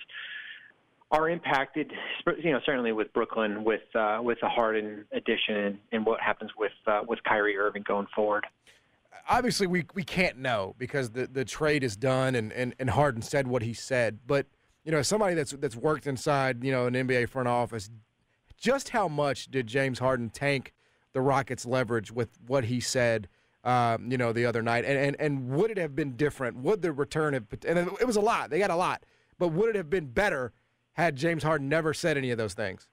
are impacted, you know, certainly with Brooklyn, with uh, with the Harden addition, and, and what happens with uh, with Kyrie Irving going forward. Obviously, we we can't know because the, the trade is done, and, and, and Harden said what he said. But, you know, somebody that's that's worked inside, you know, an N B A front office, just how much did James Harden tank the Rockets' leverage with what he said, um, you know, the other night? And, and and would it have been different? Would the return have – and it was a lot. They got a lot. But would it have been better had James Harden never said any of those things?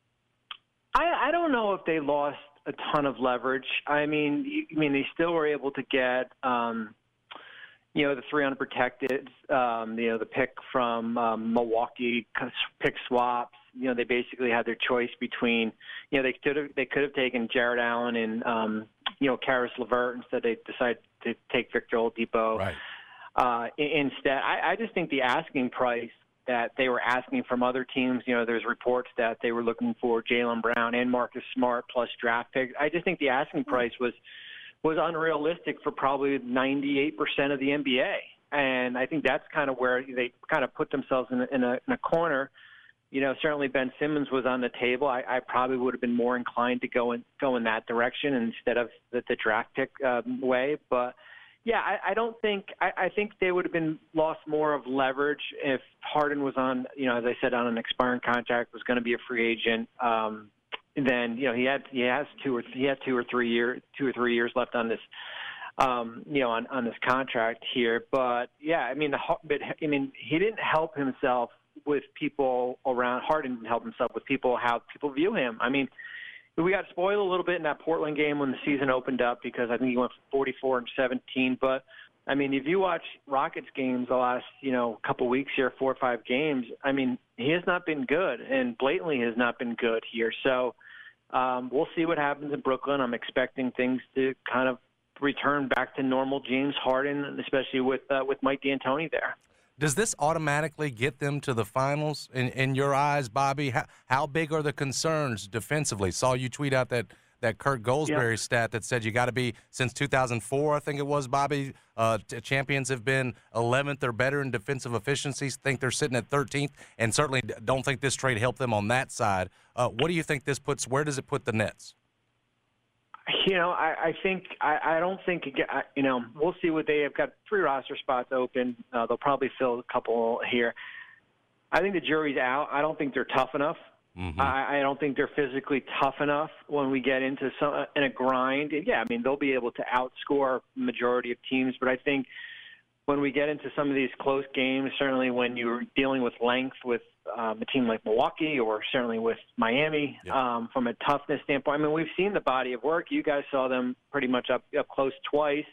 I, I don't know if they lost a ton of leverage. I mean, you, I mean, they still were able to get, um, you know, the three unprotected, um, you know, the pick from um, Milwaukee, pick swaps. You know, they basically had their choice between, you know, they could have they could have taken Jared Allen and, um, you know, Karis LeVert. Instead, they decided to take Victor Oladipo. Right. Uh, instead, I, I just think the asking price that they were asking from other teams, you know, there's reports that they were looking for Jaylen Brown and Marcus Smart plus draft picks. I just think the asking price was was unrealistic for probably ninety-eight percent of the N B A. And I think that's kind of where they kind of put themselves in a, in a, in a corner. You know, certainly Ben Simmons was on the table. I, I probably would have been more inclined to go in, go in that direction instead of the, the draft pick um, way. But, yeah, I, I don't think I, – I think they would have been lost more of leverage if Harden was on, you know, as I said, on an expiring contract, was going to be a free agent. Um, then, you know, he had he has two or he had two or three year two or three years left on this, um, you know, on, on this contract here. But yeah, I mean, the but I mean, he didn't help himself with people around. Harden didn't help himself with people how people view him. I mean, we got spoiled a little bit in that Portland game when the season opened up because I think he went forty-four and seventeen. But I mean, if you watch Rockets games the last, you know, couple weeks here, four or five games, I mean, he has not been good, and blatantly has not been good here. So um, we'll see what happens in Brooklyn. I'm expecting things to kind of return back to normal James Harden, especially with uh, with Mike D'Antoni there. Does this automatically get them to the finals in, in your eyes, Bobby? How, how big are the concerns defensively? Saw you tweet out that, that Kurt Goldsberry yeah. stat that said you got to be, since two thousand four, I think it was, Bobby, uh, t- champions have been eleventh or better in defensive efficiencies. Think they're sitting at thirteenth, and certainly don't think this trade helped them on that side. Uh, what do you think this puts, where does it put the Nets? You know, I, I think I, I don't think you know. We'll see what they have got. Three roster spots open. Uh, they'll probably fill a couple here. I think the jury's out. I don't think they're tough enough. Mm-hmm. I, I don't think they're physically tough enough when we get into some in a grind. Yeah, I mean they'll be able to outscore the majority of teams, but I think when we get into some of these close games, certainly when you're dealing with length with um, a team like Milwaukee or certainly with Miami, yep. um, from a toughness standpoint, I mean, we've seen the body of work. You guys saw them pretty much up, up close twice.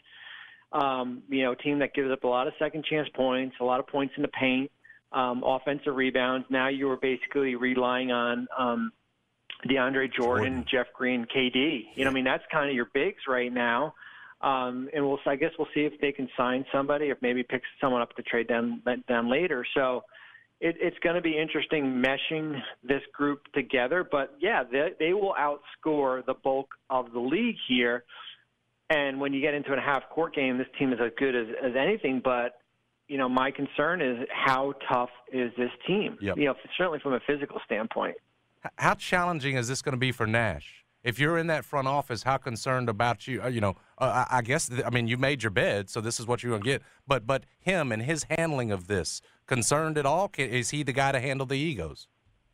Um, you know, a team that gives up a lot of second chance points, a lot of points in the paint, um, offensive rebounds. Now you are basically relying on um, DeAndre Jordan, Jordan, Jeff Green, K D. You know, I mean, that's kind of your bigs right now. Um, and we'll, I guess we'll see if they can sign somebody, if maybe pick someone up to trade down, down later. So it, it's going to be interesting meshing this group together. But, yeah, they, they will outscore the bulk of the league here. And when you get into a half-court game, this team is as good as, as anything. But, you know, my concern is how tough is this team, yep. you know, certainly from a physical standpoint. How challenging is this going to be for Nash? If you're in that front office, how concerned about you? You know, uh, I guess I mean you made your bed, so this is what you're gonna get. But but him and his handling of this, concerned at all? Is he the guy to handle the egos?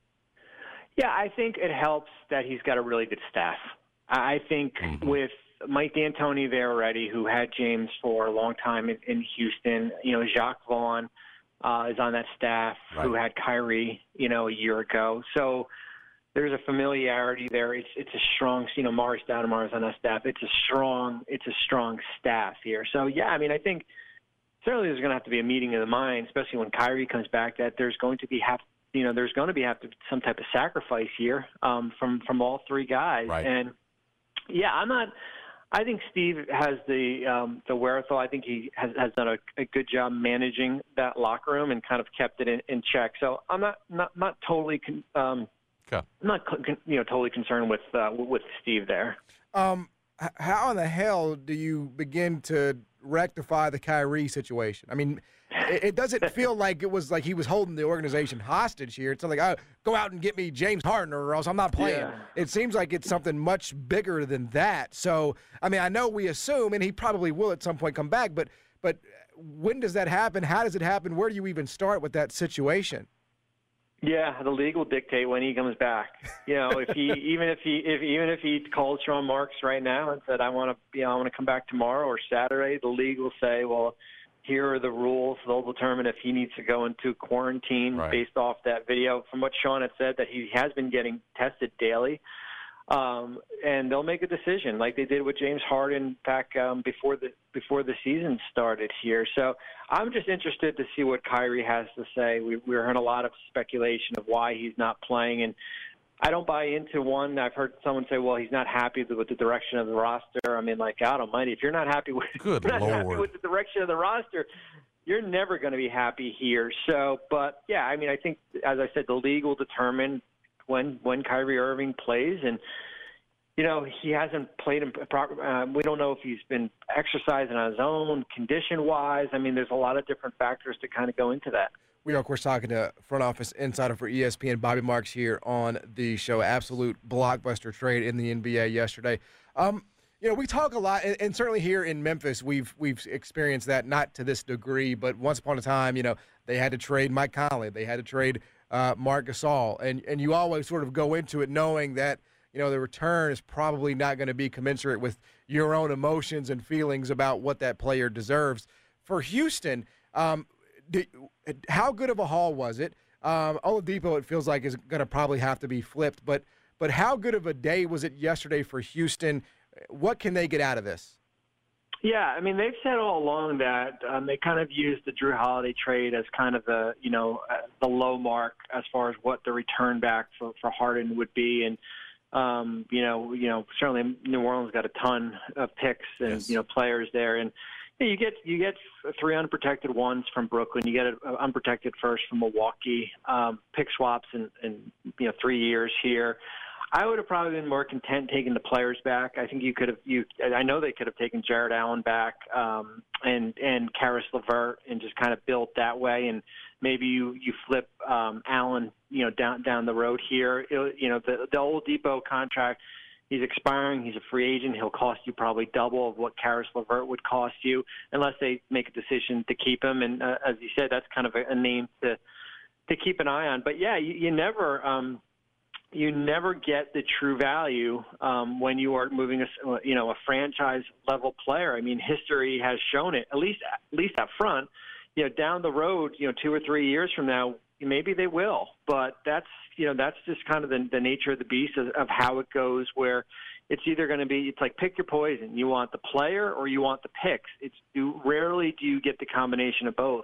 Yeah, I think it helps that he's got a really good staff. I think mm-hmm. with Mike D'Antoni there already, who had James for a long time in, in Houston, you know, Jacques Vaughn uh, is on that staff, right. who had Kyrie, you know, a year ago. So there's a familiarity there. It's it's a strong, you know, Morris Stoudemire is on that staff. It's a strong, it's a strong staff here. So yeah, I mean, I think certainly there's going to have to be a meeting of the mind, especially when Kyrie comes back. That there's going to be have, you know, there's going to be have to some type of sacrifice here um, from from all three guys. Right. And yeah, I'm not, I think Steve has the um, the wherewithal. I think he has, has done a, a good job managing that locker room and kind of kept it in, in check. So I'm not not not totally con- um, okay. I'm not con- you know totally concerned with uh, with Steve there. Um, h- how in the hell do you begin to rectify the Kyrie situation? I mean, it, it doesn't feel like it was like he was holding the organization hostage here. It's not like, oh, go out and get me James Harden or else I'm not playing. Yeah. It seems like it's something much bigger than that. So, I mean, I know we assume, and he probably will at some point come back, but but when does that happen? How does it happen? Where do you even start with that situation? Yeah, the league will dictate when he comes back. You know, if he even if he if even if he called Sean Marks right now and said, I want to you know I want to come back tomorrow or Saturday, the league will say, well, here are the rules. They'll determine if he needs to go into quarantine Right. based off that video. From what Sean had said, that he has been getting tested daily. Um, and they'll make a decision like they did with James Harden back um, before the before the season started here. So I'm just interested to see what Kyrie has to say. We, we're hearing a lot of speculation of why he's not playing, and I don't buy into one. I've heard someone say, well, he's not happy with the direction of the roster. I mean, like, God almighty, if you're not happy with, Good if you're not happy Lord. with the direction of the roster, you're never going to be happy here. So, but, yeah, I mean, I think, as I said, the league will determine when when Kyrie Irving plays. And, you know, he hasn't played in proper uh, – we don't know if he's been exercising on his own, condition-wise. I mean, there's a lot of different factors to kind of go into that. We are, of course, talking to front office insider for E S P N, Bobby Marks, here on the show. Absolute blockbuster trade in the N B A yesterday. Um, you know, we talk a lot, and, and certainly here in Memphis, we've we've experienced that, not to this degree, but once upon a time, you know, they had to trade Mike Conley, they had to trade uh, Marc Gasol, and and you always sort of go into it knowing that, you know, the return is probably not going to be commensurate with your own emotions and feelings about what that player deserves. For Houston, um, do, how good of a haul was it? Um, Oladipo, it feels like, is going to probably have to be flipped, but but how good of a day was it yesterday for Houston? What can they get out of this? Yeah, I mean, they've said all along that um, they kind of used the Drew Holiday trade as kind of the, you know, uh, the low mark as far as what the return back for, for Harden would be. And, um, you know, you know, certainly New Orleans got a ton of picks and, Yes. you know, players there. And yeah, you get you get three unprotected ones from Brooklyn. You get an unprotected first from Milwaukee. Um, pick swaps in, in, you know, three years here. I would have probably been more content taking the players back. I think you could have. You, I know they could have taken Jared Allen back um, and and Karis LeVert and just kind of built that way. And maybe you you flip um, Allen, you know, down down the road here. It, you know, the the Oladipo contract. He's expiring. He's a free agent. He'll cost you probably double of what Karis LeVert would cost you, unless they make a decision to keep him. And uh, as you said, that's kind of a, a name to to keep an eye on. But yeah, you, you never. Um, You never get the true value um, when you are moving a you know a franchise level player. I mean, history has shown it. At least at least up front, you know, down the road, you know, two or three years from now, maybe they will. But that's you know that's just kind of the, the nature of the beast of, of how it goes. Where it's either going to be it's like pick your poison. You want the player or you want the picks. It's you, rarely do you get the combination of both.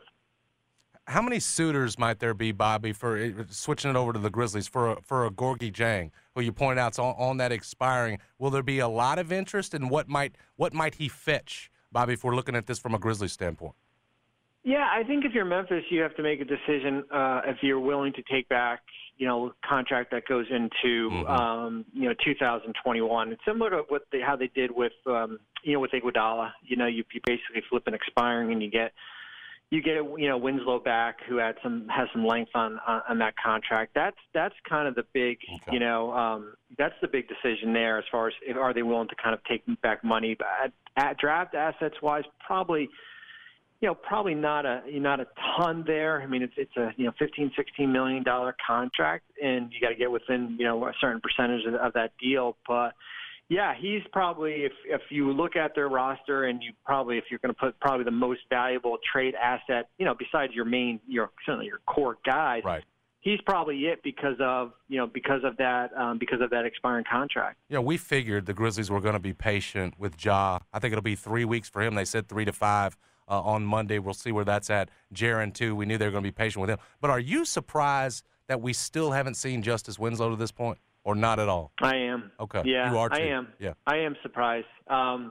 How many suitors might there be, Bobby, for switching it over to the Grizzlies for a, for a Gorgui Dieng, who you pointed out is on, on that expiring? Will there be a lot of interest, and what might what might he fetch, Bobby, if we're looking at this from a Grizzlies standpoint? Yeah, I think if you're Memphis, you have to make a decision uh, if you're willing to take back, you know, contract that goes into, mm-hmm. um, you know, two thousand twenty-one. It's similar to what they, how they did with, um, you know, with Iguodala. You know, you, you basically flip an expiring and you get. You get, you know, Winslow back, who had some has some length on, on on that contract. That's that's kind of the big, okay. you know, um, that's the big decision there as far as if, are they willing to kind of take back money. But at, at draft assets wise, probably, you know, probably not a not a ton there. I mean, it's it's a you know fifteen, sixteen million dollar contract, and you got to get within you know a certain percentage of, of that deal, but. Yeah, he's probably, if if you look at their roster and you probably, if you're going to put probably the most valuable trade asset, you know, besides your main, your certainly your core guys, right. He's probably it because of, you know, because of that, um, because of that expiring contract. Yeah, we figured the Grizzlies were going to be patient with Ja. I think it'll be three weeks for him. They said three to five uh, on Monday. We'll see where that's at. Jaren, too, we knew they were going to be patient with him. But are you surprised that we still haven't seen Justice Winslow to this point? or not at all? I am. Okay. Yeah, you are too. I am. Yeah. I am surprised. Um,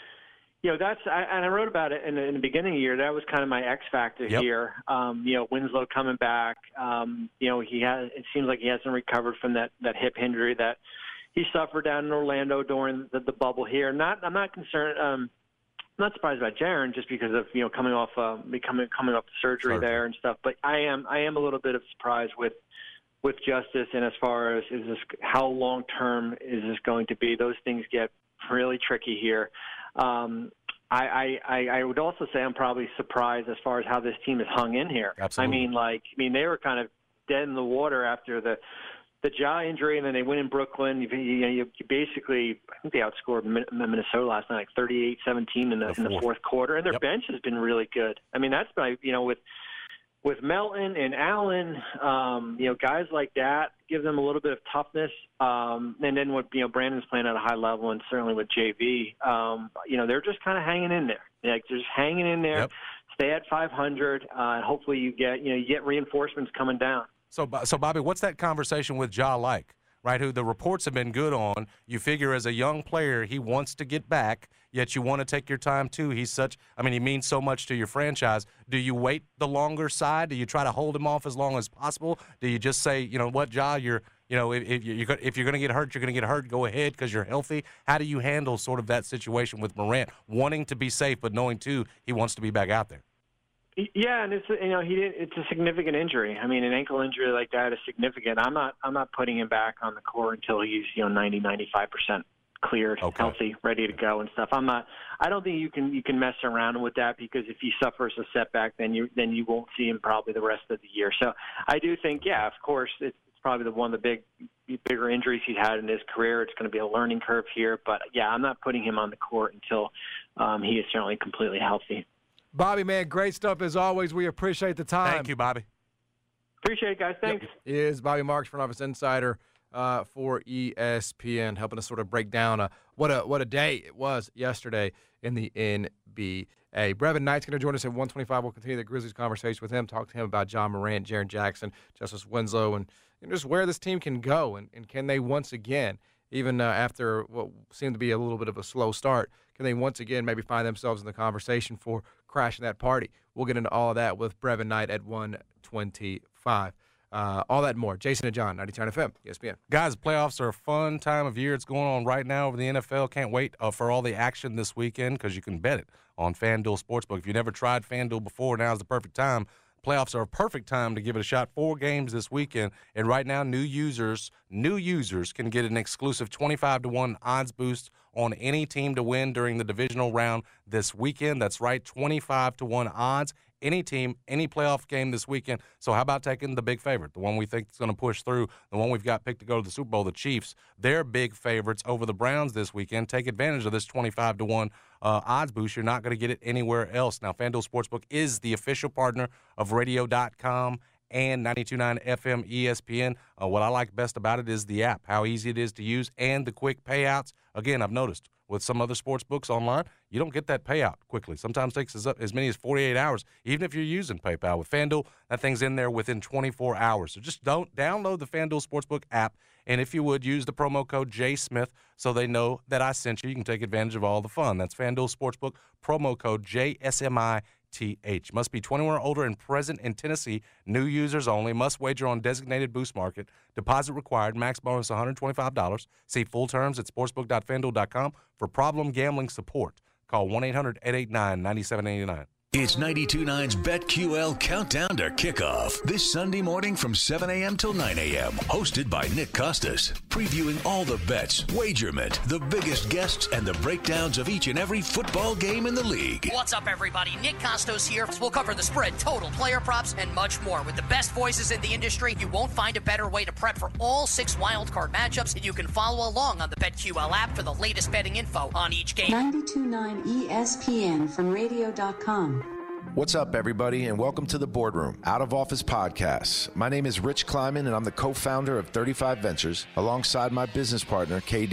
you know, that's I, and I wrote about it in the, in the beginning of the year. That was kind of my X factor Yep. here. Um, you know, Winslow coming back. Um, you know, he has. It seems like he hasn't recovered from that that hip injury that he suffered down in Orlando during the, the bubble here. Not, I'm not concerned. Um, I'm not surprised about Jaron just because of you know coming off uh, becoming coming off the surgery, surgery there and stuff. But I am I am a little bit of surprise with. with Justice, and as far as is this, how long term is this going to be? Those things get really tricky here. Um, I, I, I would also say I'm probably surprised as far as how this team has hung in here. Absolutely. I mean, like, I mean, they were kind of dead in the water after the the jaw injury, and then they win in Brooklyn. You, you, you basically, I think they outscored Minnesota last night, like thirty-eight seventeen in the, the in the fourth quarter, and their Yep. bench has been really good. I mean, that's by you know with. With Melton and Allen, um, you know, guys like that give them a little bit of toughness. Um, and then with, you know, Brandon's playing at a high level and certainly with J V, um, you know, they're just kind of hanging in there. Like, they're just hanging in there. Yep. Stay at five hundred, uh, and hopefully you get, you know, you get reinforcements coming down. So, so Bobby, what's that conversation with Ja like? Right, who the reports have been good on. You figure as a young player, he wants to get back, yet you want to take your time too. He's such, I mean, he means so much to your franchise. Do you wait the longer side? Do you try to hold him off as long as possible? Do you just say, you know what, Ja, you're, you know, if, if you're if you're going to get hurt, you're going to get hurt. Go ahead because you're healthy. How do you handle sort of that situation with Morant, wanting to be safe but knowing too he wants to be back out there? Yeah, and it's you know he did, it's a significant injury. I mean, an ankle injury like that is significant. I'm not I'm not putting him back on the court until he's you know ninety ninety-five percent cleared, okay. healthy, ready to go and stuff. I'm not. I don't think you can you can mess around with that because if he suffers a setback, then you then you won't see him probably the rest of the year. So I do think, yeah, of course, it's probably the one of the big bigger injuries he's had in his career. It's going to be a learning curve here, but yeah, I'm not putting him on the court until um, he is certainly completely healthy. Bobby, man, great stuff as always. We appreciate the time. Thank you, Bobby. Appreciate it, guys. Thanks. Yep. Is Bobby Marks, front office insider uh, for E S P N, helping us sort of break down uh, what a what a day it was yesterday in the N B A. Brevin Knight's going to join us at one twenty-five. We'll continue the Grizzlies conversation with him, talk to him about John Morant, Jaren Jackson, Justice Winslow, and, and just where this team can go, and, and can they once again, even uh, after what seemed to be a little bit of a slow start, can they once again maybe find themselves in the conversation for crashing that party? We'll get into all of that with Brevin Knight at one twenty-five. Uh, all that and more. Jason and John, ninety-two point nine F M, E S P N. Guys, playoffs are a fun time of year. It's going on right now over the N F L. Can't wait uh, for all the action this weekend because you can bet it on FanDuel Sportsbook. If you never tried FanDuel before, now's the perfect time. Playoffs are a perfect time to give it a shot. Four games this weekend, and right now, new users, new users can get an exclusive twenty-five to one odds boost on any team to win during the divisional round this weekend. That's right, twenty-five to one odds. Any team, any playoff game this weekend. So how about taking the big favorite, the one we think is going to push through, the one we've got picked to go to the Super Bowl, the Chiefs. They're big favorites over the Browns this weekend. Take advantage of this twenty-five to one uh, odds boost. You're not going to get it anywhere else. Now, FanDuel Sportsbook is the official partner of radio dot com and ninety-two point nine F M E S P N. Uh, what I like best about it is the app, how easy it is to use, and the quick payouts. Again, I've noticed with some other sports books online, you don't get that payout quickly. Sometimes it takes as, as many as forty-eight hours, even if you're using PayPal. With FanDuel, that thing's in there within twenty-four hours. So just don't download the FanDuel Sportsbook app, and if you would, use the promo code J Smith so they know that I sent you. You can take advantage of all the fun. That's FanDuel Sportsbook, promo code J S M I T H. Must be twenty-one or older and present in Tennessee. New users only. Must wager on designated boost market. Deposit required. Max bonus one hundred twenty-five dollars. See full terms at sportsbook dot fanduel dot com for problem gambling support. Call one eight hundred eight eight nine nine seven eight nine. It's ninety-two point nine's BetQL Countdown to Kickoff this Sunday morning from seven a.m. till nine a.m. Hosted by Nick Costas, previewing all the bets, wagerment, the biggest guests, and the breakdowns of each and every football game in the league. What's up, everybody? Nick Costas here. We'll cover the spread, total, player props, and much more. With the best voices in the industry, you won't find a better way to prep for all six wildcard matchups, and you can follow along on the BetQL app for the latest betting info on each game. ninety-two point nine E S P N from radio dot com. What's up, everybody, and welcome to the Boardroom, Out of Office Podcasts. My name is Rich Kleiman, and I'm the co-founder of thirty-five Ventures, alongside my business partner, K D.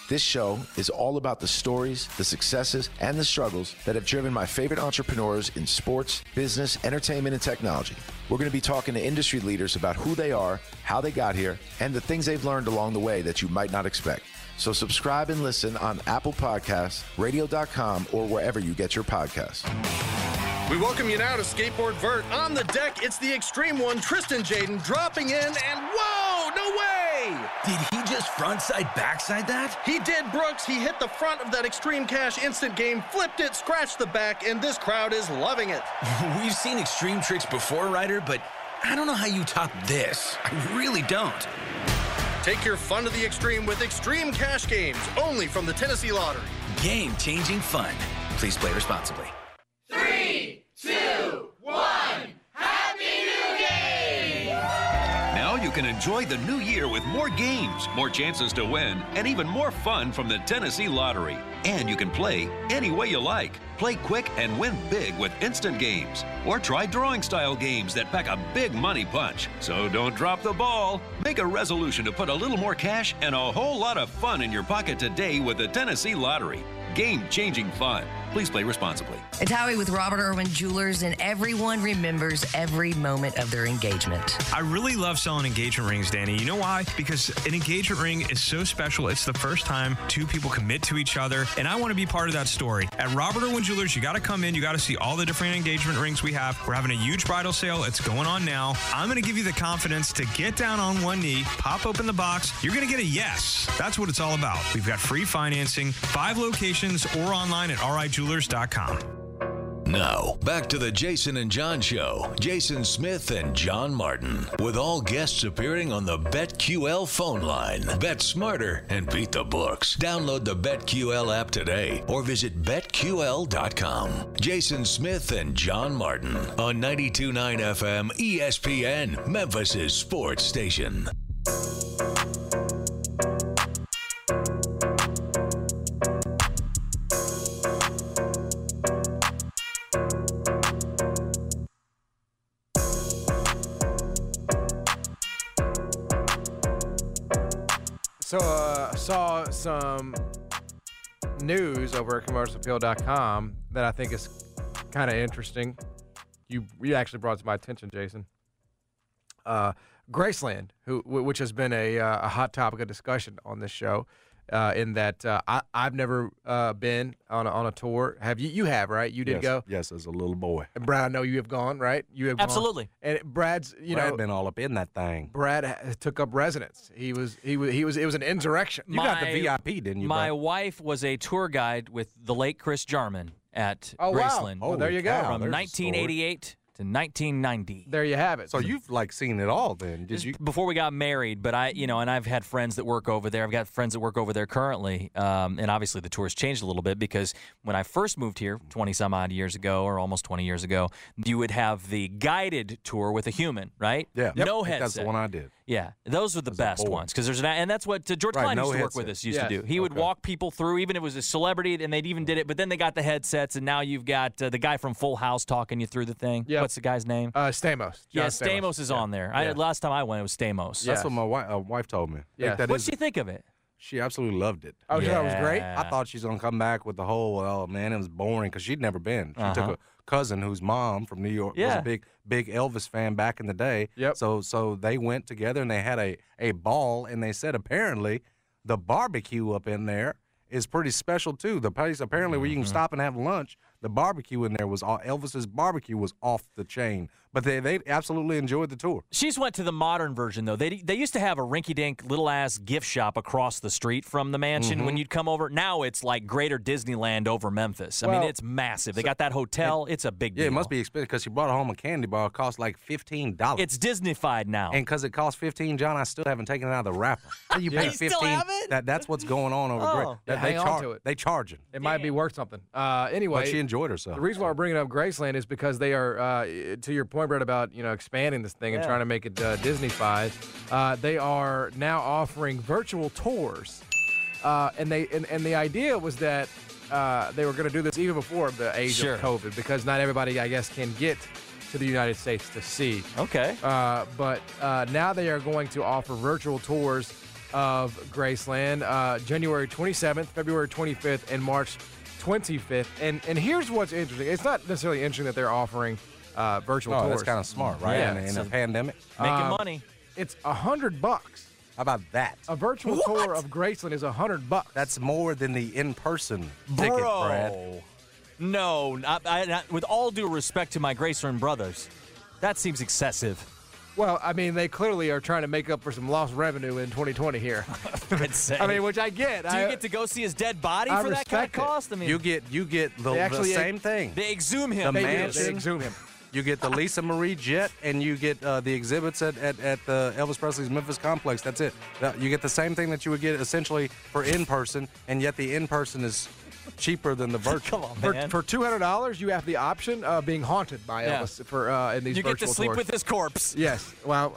This show is all about the stories, the successes, and the struggles that have driven my favorite entrepreneurs in sports, business, entertainment, and technology. We're going to be talking to industry leaders about who they are, how they got here, and the things they've learned along the way that you might not expect. So subscribe and listen on Apple Podcasts, radio dot com, or wherever you get your podcasts. We welcome you now to Skateboard Vert. On the deck, it's the extreme one, Tristan Jaden, dropping in, and whoa, no way! Did he just frontside backside that? He did, Brooks. He hit the front of that Extreme Cash instant game, flipped it, scratched the back, and this crowd is loving it. We've seen extreme tricks before, Ryder, but I don't know how you top this. I really don't. Take your fun to the extreme with Extreme Cash Games, only from the Tennessee Lottery. Game-changing fun. Please play responsibly. Three, two, one, Happy New Game! Now you can enjoy the new year with more games, more chances to win, and even more fun from the Tennessee Lottery. And you can play any way you like. Play quick and win big with instant games. Or try drawing-style games that pack a big money punch. So don't drop the ball. Make a resolution to put a little more cash and a whole lot of fun in your pocket today with the Tennessee Lottery. Game-changing fun. Please play responsibly. It's Howie with Robert Irwin Jewelers, and everyone remembers every moment of their engagement. I really love selling engagement rings, Danny. You know why? Because an engagement ring is so special. It's the first time two people commit to each other, and I want to be part of that story. At Robert Irwin Jewelers, you got to come in. You got to see all the different engagement rings we have. We're having a huge bridal sale. It's going on now. I'm going to give you the confidence to get down on one knee, pop open the box. You're going to get a yes. That's what it's all about. We've got free financing, five locations, or online at r i jewelers dot com. Now, back to the Jason and John Show. Jason Smith and John Martin, with all guests appearing on the BetQL phone line. Bet smarter and beat the books. Download the BetQL app today or visit bet Q L dot com. Jason Smith and John Martin on ninety-two point nine F M E S P N, Memphis' sports station. So uh, I saw some news over at commercial appeal dot com that I think is kind of interesting. You you actually brought it to my attention, Jason. Uh, Graceland, who which has been a, uh, a hot topic of discussion on this show, uh, in that uh, I I've never uh, been on a, on a tour. Have you? You have, right? You did yes, go. Yes, as a little boy. And Brad, I know you have gone, right? You have Absolutely. Gone. And Brad's, you Brad know, been all up in that thing. Brad ha- took up residence. He was he was he was it was an insurrection. You got the V I P, didn't you? My Brad? wife was a tour guide with the late Chris Jarman at Oh, wow. Graceland. Well, there you go. From There's a nineteen eighty-eight to nineteen ninety. There you have it. So you've like seen it all then, did Just you? Before we got married, but I, you know, and I've had friends that work over there. I've got friends that work over there currently, um, and obviously the tour's changed a little bit because when I first moved here twenty some odd years ago, or almost twenty years ago, you would have the guided tour with a human, right? Yeah. No I think headset. That's the one I did. Yeah, those are the As a best boy. ones because there's an, and that's what uh, George Right, Klein no used to work headset. with us. Used Yes. to do. He would Okay. walk people through, even if it was a celebrity, and they'd even did it. But then they got the headsets, and now you've got uh, the guy from Full House talking you through the thing. Yep. What's the guy's name? Uh, Stamos. yeah, John Stamos is Yeah. on there. I, Yeah. last time I went, it was Stamos. Yeah. That's what my wife, uh, wife told me. I think Yeah. that What is- did you think of it? She absolutely loved it. Oh, yeah, it was great. Yeah. I thought she's gonna come back with the whole, oh man, it was boring because she'd never been. She took Uh-huh. a cousin whose mom from New York was Yeah. a big, big Elvis fan back in the day. Yep. So, so they went together and they had a a ball, and they said apparently the barbecue up in there is pretty special too. The place apparently where you can stop and have lunch. The barbecue in there was all, Elvis's barbecue was off the chain, but they they absolutely enjoyed the tour. She's went to the modern version though. They they used to have a rinky-dink little ass gift shop across the street from the mansion Mhm. when you'd come over. Now it's like Greater Disneyland over Memphis. I mean, Well, it's massive. They got that hotel. it's a big deal. Yeah, it must be expensive because she brought home a candy bar. It cost like fifteen dollars. It's Disneyfied now. And because it cost fifteen, John, I still haven't taken it out of the wrapper. How you Yeah. pay You still fifteen? have it? That that's what's going on over Oh. Great. Yeah, That they hang on char- to it. They charging. It might be worth something. Uh, anyway, But she enjoyed herself. The reason why we're bringing up Graceland is because they are, uh, to your point, Brett, about you know expanding this thing and Yeah. trying to make it uh, Disney-fied. Uh, they are now offering virtual tours, uh, and they and, and the idea was that uh, they were going to do this even before the age Sure. of COVID because not everybody, I guess, can get to the United States to see. okay. Uh, but uh, now they are going to offer virtual tours of Graceland, uh, January twenty-seventh, February twenty-fifth, and March twenty-fifth. And and here's what's interesting. It's not necessarily interesting that they're offering uh, virtual oh, tours. That's kind of smart, right? Yeah, in, in a pandemic. Making Uh, money. It's a hundred bucks. How about that? A virtual What? tour of Graceland is a hundred bucks. That's more than the in-person ticket, Bro. Brad. No, not, I, not, with all due respect to my Graceland brothers, that seems excessive. Well, I mean, they clearly are trying to make up for some lost revenue in twenty twenty here. I'd say. I mean, which I get. Do I, you get to go see his dead body I for that kind of respect it. cost? I mean, You get you get the, They actually- the same thing. they exhume him. The they, do. mansion. they exhume him. You get the Lisa Marie jet, and you get uh, the exhibits at, at, at the Elvis Presley's Memphis Complex. That's it. Uh, You get the same thing that you would get essentially for in-person, and yet the in-person is cheaper than the virtual. Come on, For, man. for two hundred dollars, you have the option of being haunted by Yeah. Elvis for uh, in these you get virtual to sleep tours. with his corpse. Yes. Well,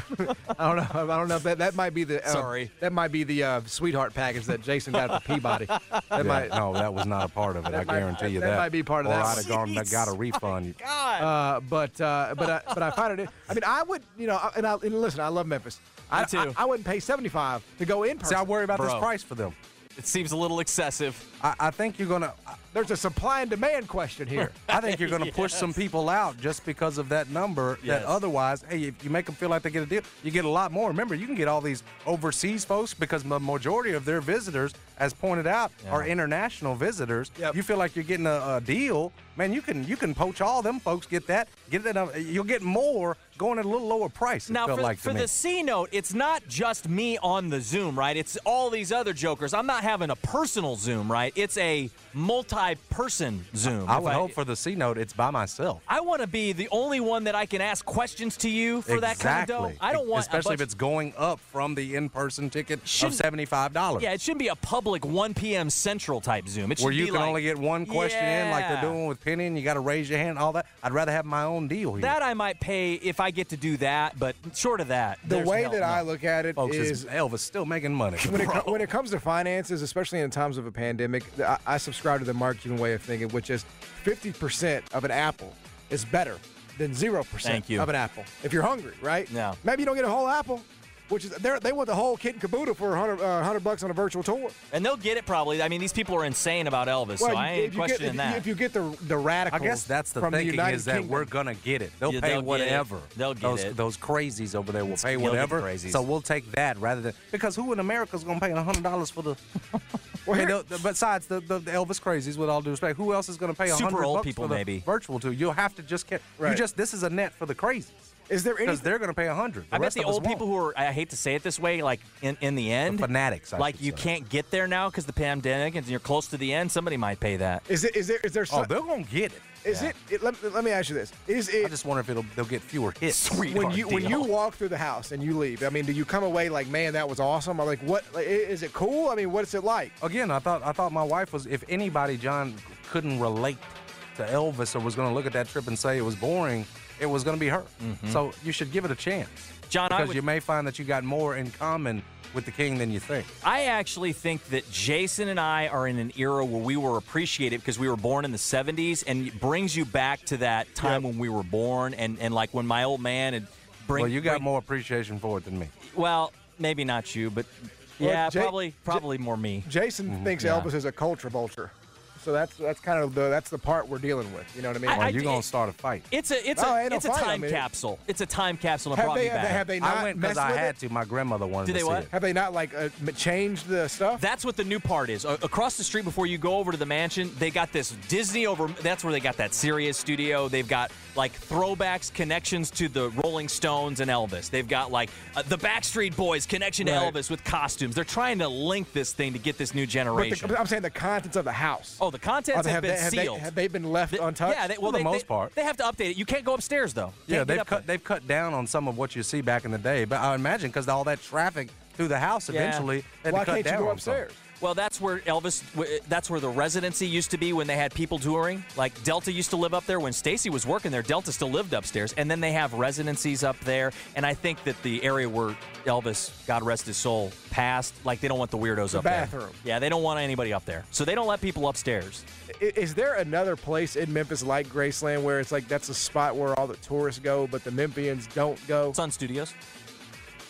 I don't know. I don't know. That that might be the. Uh, Sorry. That might be the uh, sweetheart package that Jason got at the Peabody. That Yeah, might. no, that was not a part of it. I That might- guarantee you that that. might be part of or that. I'd have gone, Jeez. got a refund. God. Uh, but uh, but I, but I find it. I mean, I would. You know, and, I, and listen, I love Memphis. I, Me too. I, I wouldn't pay seventy-five to go in person. See, I worry about this Bro. price for them. It seems a little excessive. I, I think you're gonna. There's a supply and demand question here. I think you're gonna push some people out just because of that number. Yes. That otherwise, hey, if you make them feel like they get a deal, you get a lot more. Remember, you can get all these overseas folks because the majority of their visitors, as pointed out, Yeah. are international visitors. Yep. You feel like you're getting a, a deal, man. You can you can poach all them folks. Get that. Get it. uh, You'll get more going at a little lower price. It Now, felt for, like to for me. the C note, it's not just me on the Zoom, right? It's all these other jokers. I'm not having a personal Zoom, right? It's a multi-person Zoom. I If would hope for the C note, it's by myself. I want to be the only one that I can ask questions to you for that kind of dough. I don't want, a especially if bunch- it's going up from the in-person ticket of Shouldn't- seventy-five dollars. Yeah, it shouldn't be a public one p.m. Central type Zoom. It should Where you be can like, only get one question in, like they're Yeah. doing with Penny, and you got to raise your hand. All that. I'd rather have my own deal here. That I might pay if I get to do that, but short of that, The there's way hell that no. I look at it Folks, is is Elvis still making money. when it, co- when it comes to finances, especially in times of a pandemic, I, I subscribe to the Mark Cuban way of thinking, which is fifty percent of an apple is better than zero percent Thank you. of an apple. If you're hungry, right? Yeah. Maybe you don't get a whole apple, which is they're- they want the whole kit and caboodle for one hundred, uh, one hundred bucks on a virtual tour. And they'll get it probably. I mean, these people are insane about Elvis, so Well, I you- ain't if you get- questioning if, that. you- If you get the the radicals, I guess that's the from thinking the United is that Kingdom. we're gonna get it. They'll Yeah, pay they'll get it. whatever. They'll get those, it. Those crazies over there will pay You'll get the whatever. crazies. So we'll take that rather than because who in America is gonna pay a hundred dollars for the? Well, I mean, here- the- besides the, the, the Elvis crazies, with all due respect, who else is gonna pay a Super hundred old bucks people, for the maybe. virtual tour? You'll have to just get. You Right. just this is a net for the crazies. Is there any? Because they're going to pay a hundred. I bet the old people who are, I hate to say it this way, like in, in the end, fanatics, I like should you say. can't get there now because the pandemic and you're close to the end, somebody might pay that. Is it? Is there? Is there? Oh, Some, they're going to get it. is yeah. it, it? Let, let me ask you this: Is I it? just wonder if it'll they'll get fewer hits. Sweetheart When you when you deal. walk through the house and you leave, I mean, do you come away like, man, that was awesome? Or like, what? Like, i- is it cool? I mean, what's it like? Again, I thought I thought my wife was. If anybody, John, couldn't relate to Elvis or was going to look at that trip and say it was boring, it was going to be her. So you should give it a chance. John, I because would- you may find that you got more in common with the king than you think. I actually think that Jason and I are in an era where we were appreciated because we were born in the seventies, and it brings you back to that time when we were born, and, and like when my old man had bring. Well, you got bring- more appreciation for it than me. Well, maybe not you, but Well, yeah, Jay- probably probably more me. Jason thinks Yeah. Elvis is a culture vulture, so that's that's kind of the that's the part we're dealing with. You know what I mean? I- Well, I- you're going to start a fight. It's a it's No, a ain't no it's a fight, I time mean- capsule. It's a time capsule that have brought they me have back. they, have they not I went because messed I with had it? to. My grandmother wanted Did to they see what? it. Have they not like uh, m- changed the stuff? That's what the new part is. A- across the street before you go over to the mansion, they got this Disney over. That's where they got that Sirius studio. They've got like throwbacks, connections to the Rolling Stones and Elvis. They've got like uh, the Backstreet Boys connection to Right. Elvis with costumes. They're trying to link this thing to get this new But generation. the, I'm saying the contents of the house. oh, the contents Are they- have, been they, have, sealed. They, have they been left They- untouched? Yeah, they, well, For the they, most they- part. they have to update it. You can't go upstairs though. Yeah, Can't get they've up cut there. they've cut down on some of what you see back in the day, but I imagine because all that traffic through the house, Yeah. eventually they had Why to cut can't you down go on some. upstairs? Well, that's where Elvis, w- that's where the residency used to be when they had people touring. Like Delta used to live up there. When Stacy was working there, Delta still lived upstairs. And then they have residencies up there. And I think that the area where Elvis, God rest his soul, passed, like they don't want the weirdos The up bathroom. there. Yeah, they don't want anybody up there. So they don't let people upstairs. I- Is there another place in Memphis like Graceland where it's like that's a spot where all the tourists go, but the Memphians don't go? Sun Studios.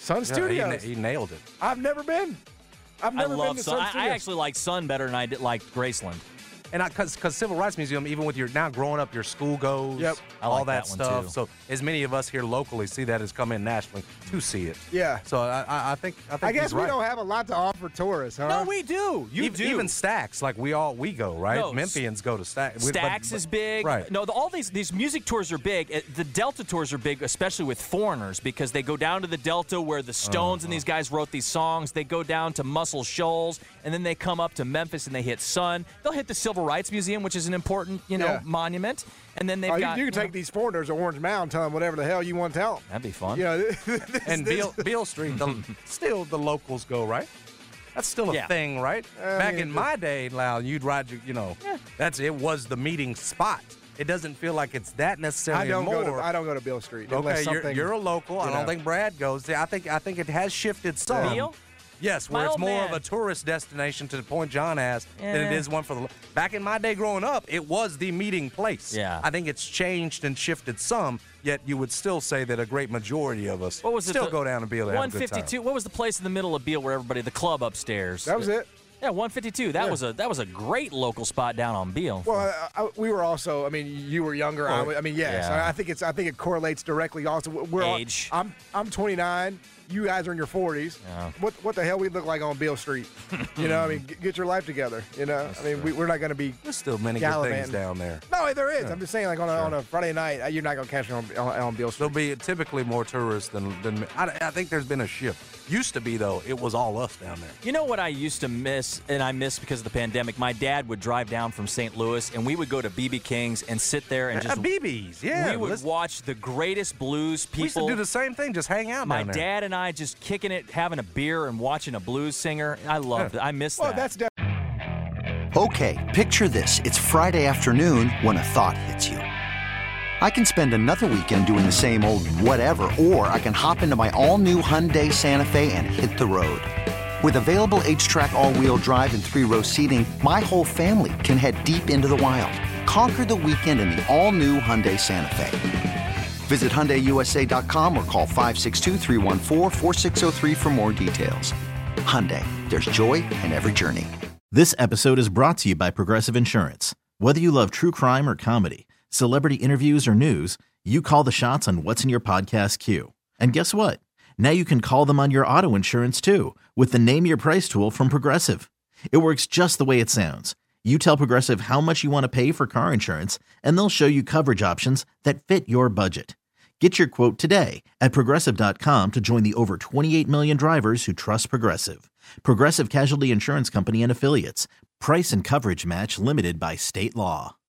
Sun Yeah, Studios. he, he nailed it. I've never been. I've I never love been to Sun. Sun I, I Studios. actually like Sun better than I did like Graceland. And because because Civil Rights Museum, even with your now growing up, your school goes, Yep. I all like that, that one, stuff. too. So as many of us here locally see that as come in nationally to see it. Yeah. So I, I, I think I think I guess he's we right. don't have a lot to offer tourists, huh? No, we do. You even, do. even Stax, like we all we go right. No, Memphians go to Stax. We- but- Stax but- is big. Right. No, the, all these these music tours are big. Uh, The Delta tours are big, especially with foreigners, because they go down to the Delta where the Stones Uh-huh. and these guys wrote these songs. They go down to Muscle Shoals, and then they come up to Memphis and they hit Sun. They'll hit the Civil Rights Museum, which is an important, you know, Yeah. monument. And then they've Oh, you, got you can take these foreigners to Orange Mound, tell them whatever the hell you want to tell them. That'd be fun. You know, this, and this- Beale, Beale Street, the, still the locals go, right? That's still a Yeah. thing, right? I Back mean, in the- my day, Lyle, you'd ride, your- you know, that's it was the meeting spot. It doesn't feel like it's that necessarily I don't go anymore. to I don't go to Beale Street. unless Okay, you're, something, you're a local. I you don't know. think Brad goes there. I think I think it has shifted some. Beale? Yes, My where it's old more man. of a tourist destination to the point John asked than it Yeah. is one for the. Back in my day growing up, it was the meeting place. Yeah. I think it's changed and shifted some. Yet you would still say that a great majority of us What was it? still the- go down to Beale to have a good time. one fifty-two. What was the place in the middle of Beale where everybody, the club upstairs? That was it. Yeah, one fifty-two. That Yeah. was a that was a great local spot down on Beale. Well, I, I, we were also. I mean, you were younger. I, Well, was- I mean, yes. yeah. I, I think it's. I think it correlates directly. Also, we're all- Age. I'm. I'm twenty-nine. You guys are in your forties. Yeah. What What the hell we look like on Beale Street? You know, I mean, get, get your life together. You know, I mean, we, we're not going to be. There's still many good things gallivanting. down there. No, there is. Yeah. I'm just saying, like on a, on a Friday night, uh, you're not going to catch me on, on, on Beale Street. There'll be typically more tourists than than. I, I think there's been a shift. Used to be though, it was all us down there. You know what I used to miss, and I missed because of the pandemic? My dad would drive down from Saint Louis, and we would go to B B King's and sit there and just. Uh, B B's, yeah. We would let's- watch the greatest blues people. We used to do the same thing, just hang out My down there. dad and I just kicking it, having a beer, and watching a blues singer. I loved it. I miss Well, that. that's de- Okay, picture this. It's Friday afternoon when a thought hits you. I can spend another weekend doing the same old whatever, or I can hop into my all-new Hyundai Santa Fe and hit the road. With available H-Track all-wheel drive and three-row seating, my whole family can head deep into the wild. Conquer the weekend in the all-new Hyundai Santa Fe. Visit Hyundai U S A dot com or call five six two, three one four, four six zero three for more details. Hyundai, there's joy in every journey. This episode is brought to you by Progressive Insurance. Whether you love true crime or comedy, celebrity interviews or news, you call the shots on what's in your podcast queue. And guess what? Now you can call them on your auto insurance too with the Name Your Price tool from Progressive. It works just the way it sounds. You tell Progressive how much you want to pay for car insurance, and they'll show you coverage options that fit your budget. Get your quote today at Progressive dot com to join the over twenty-eight million drivers who trust Progressive. Progressive Casualty Insurance Company and Affiliates. Price and coverage match limited by state law.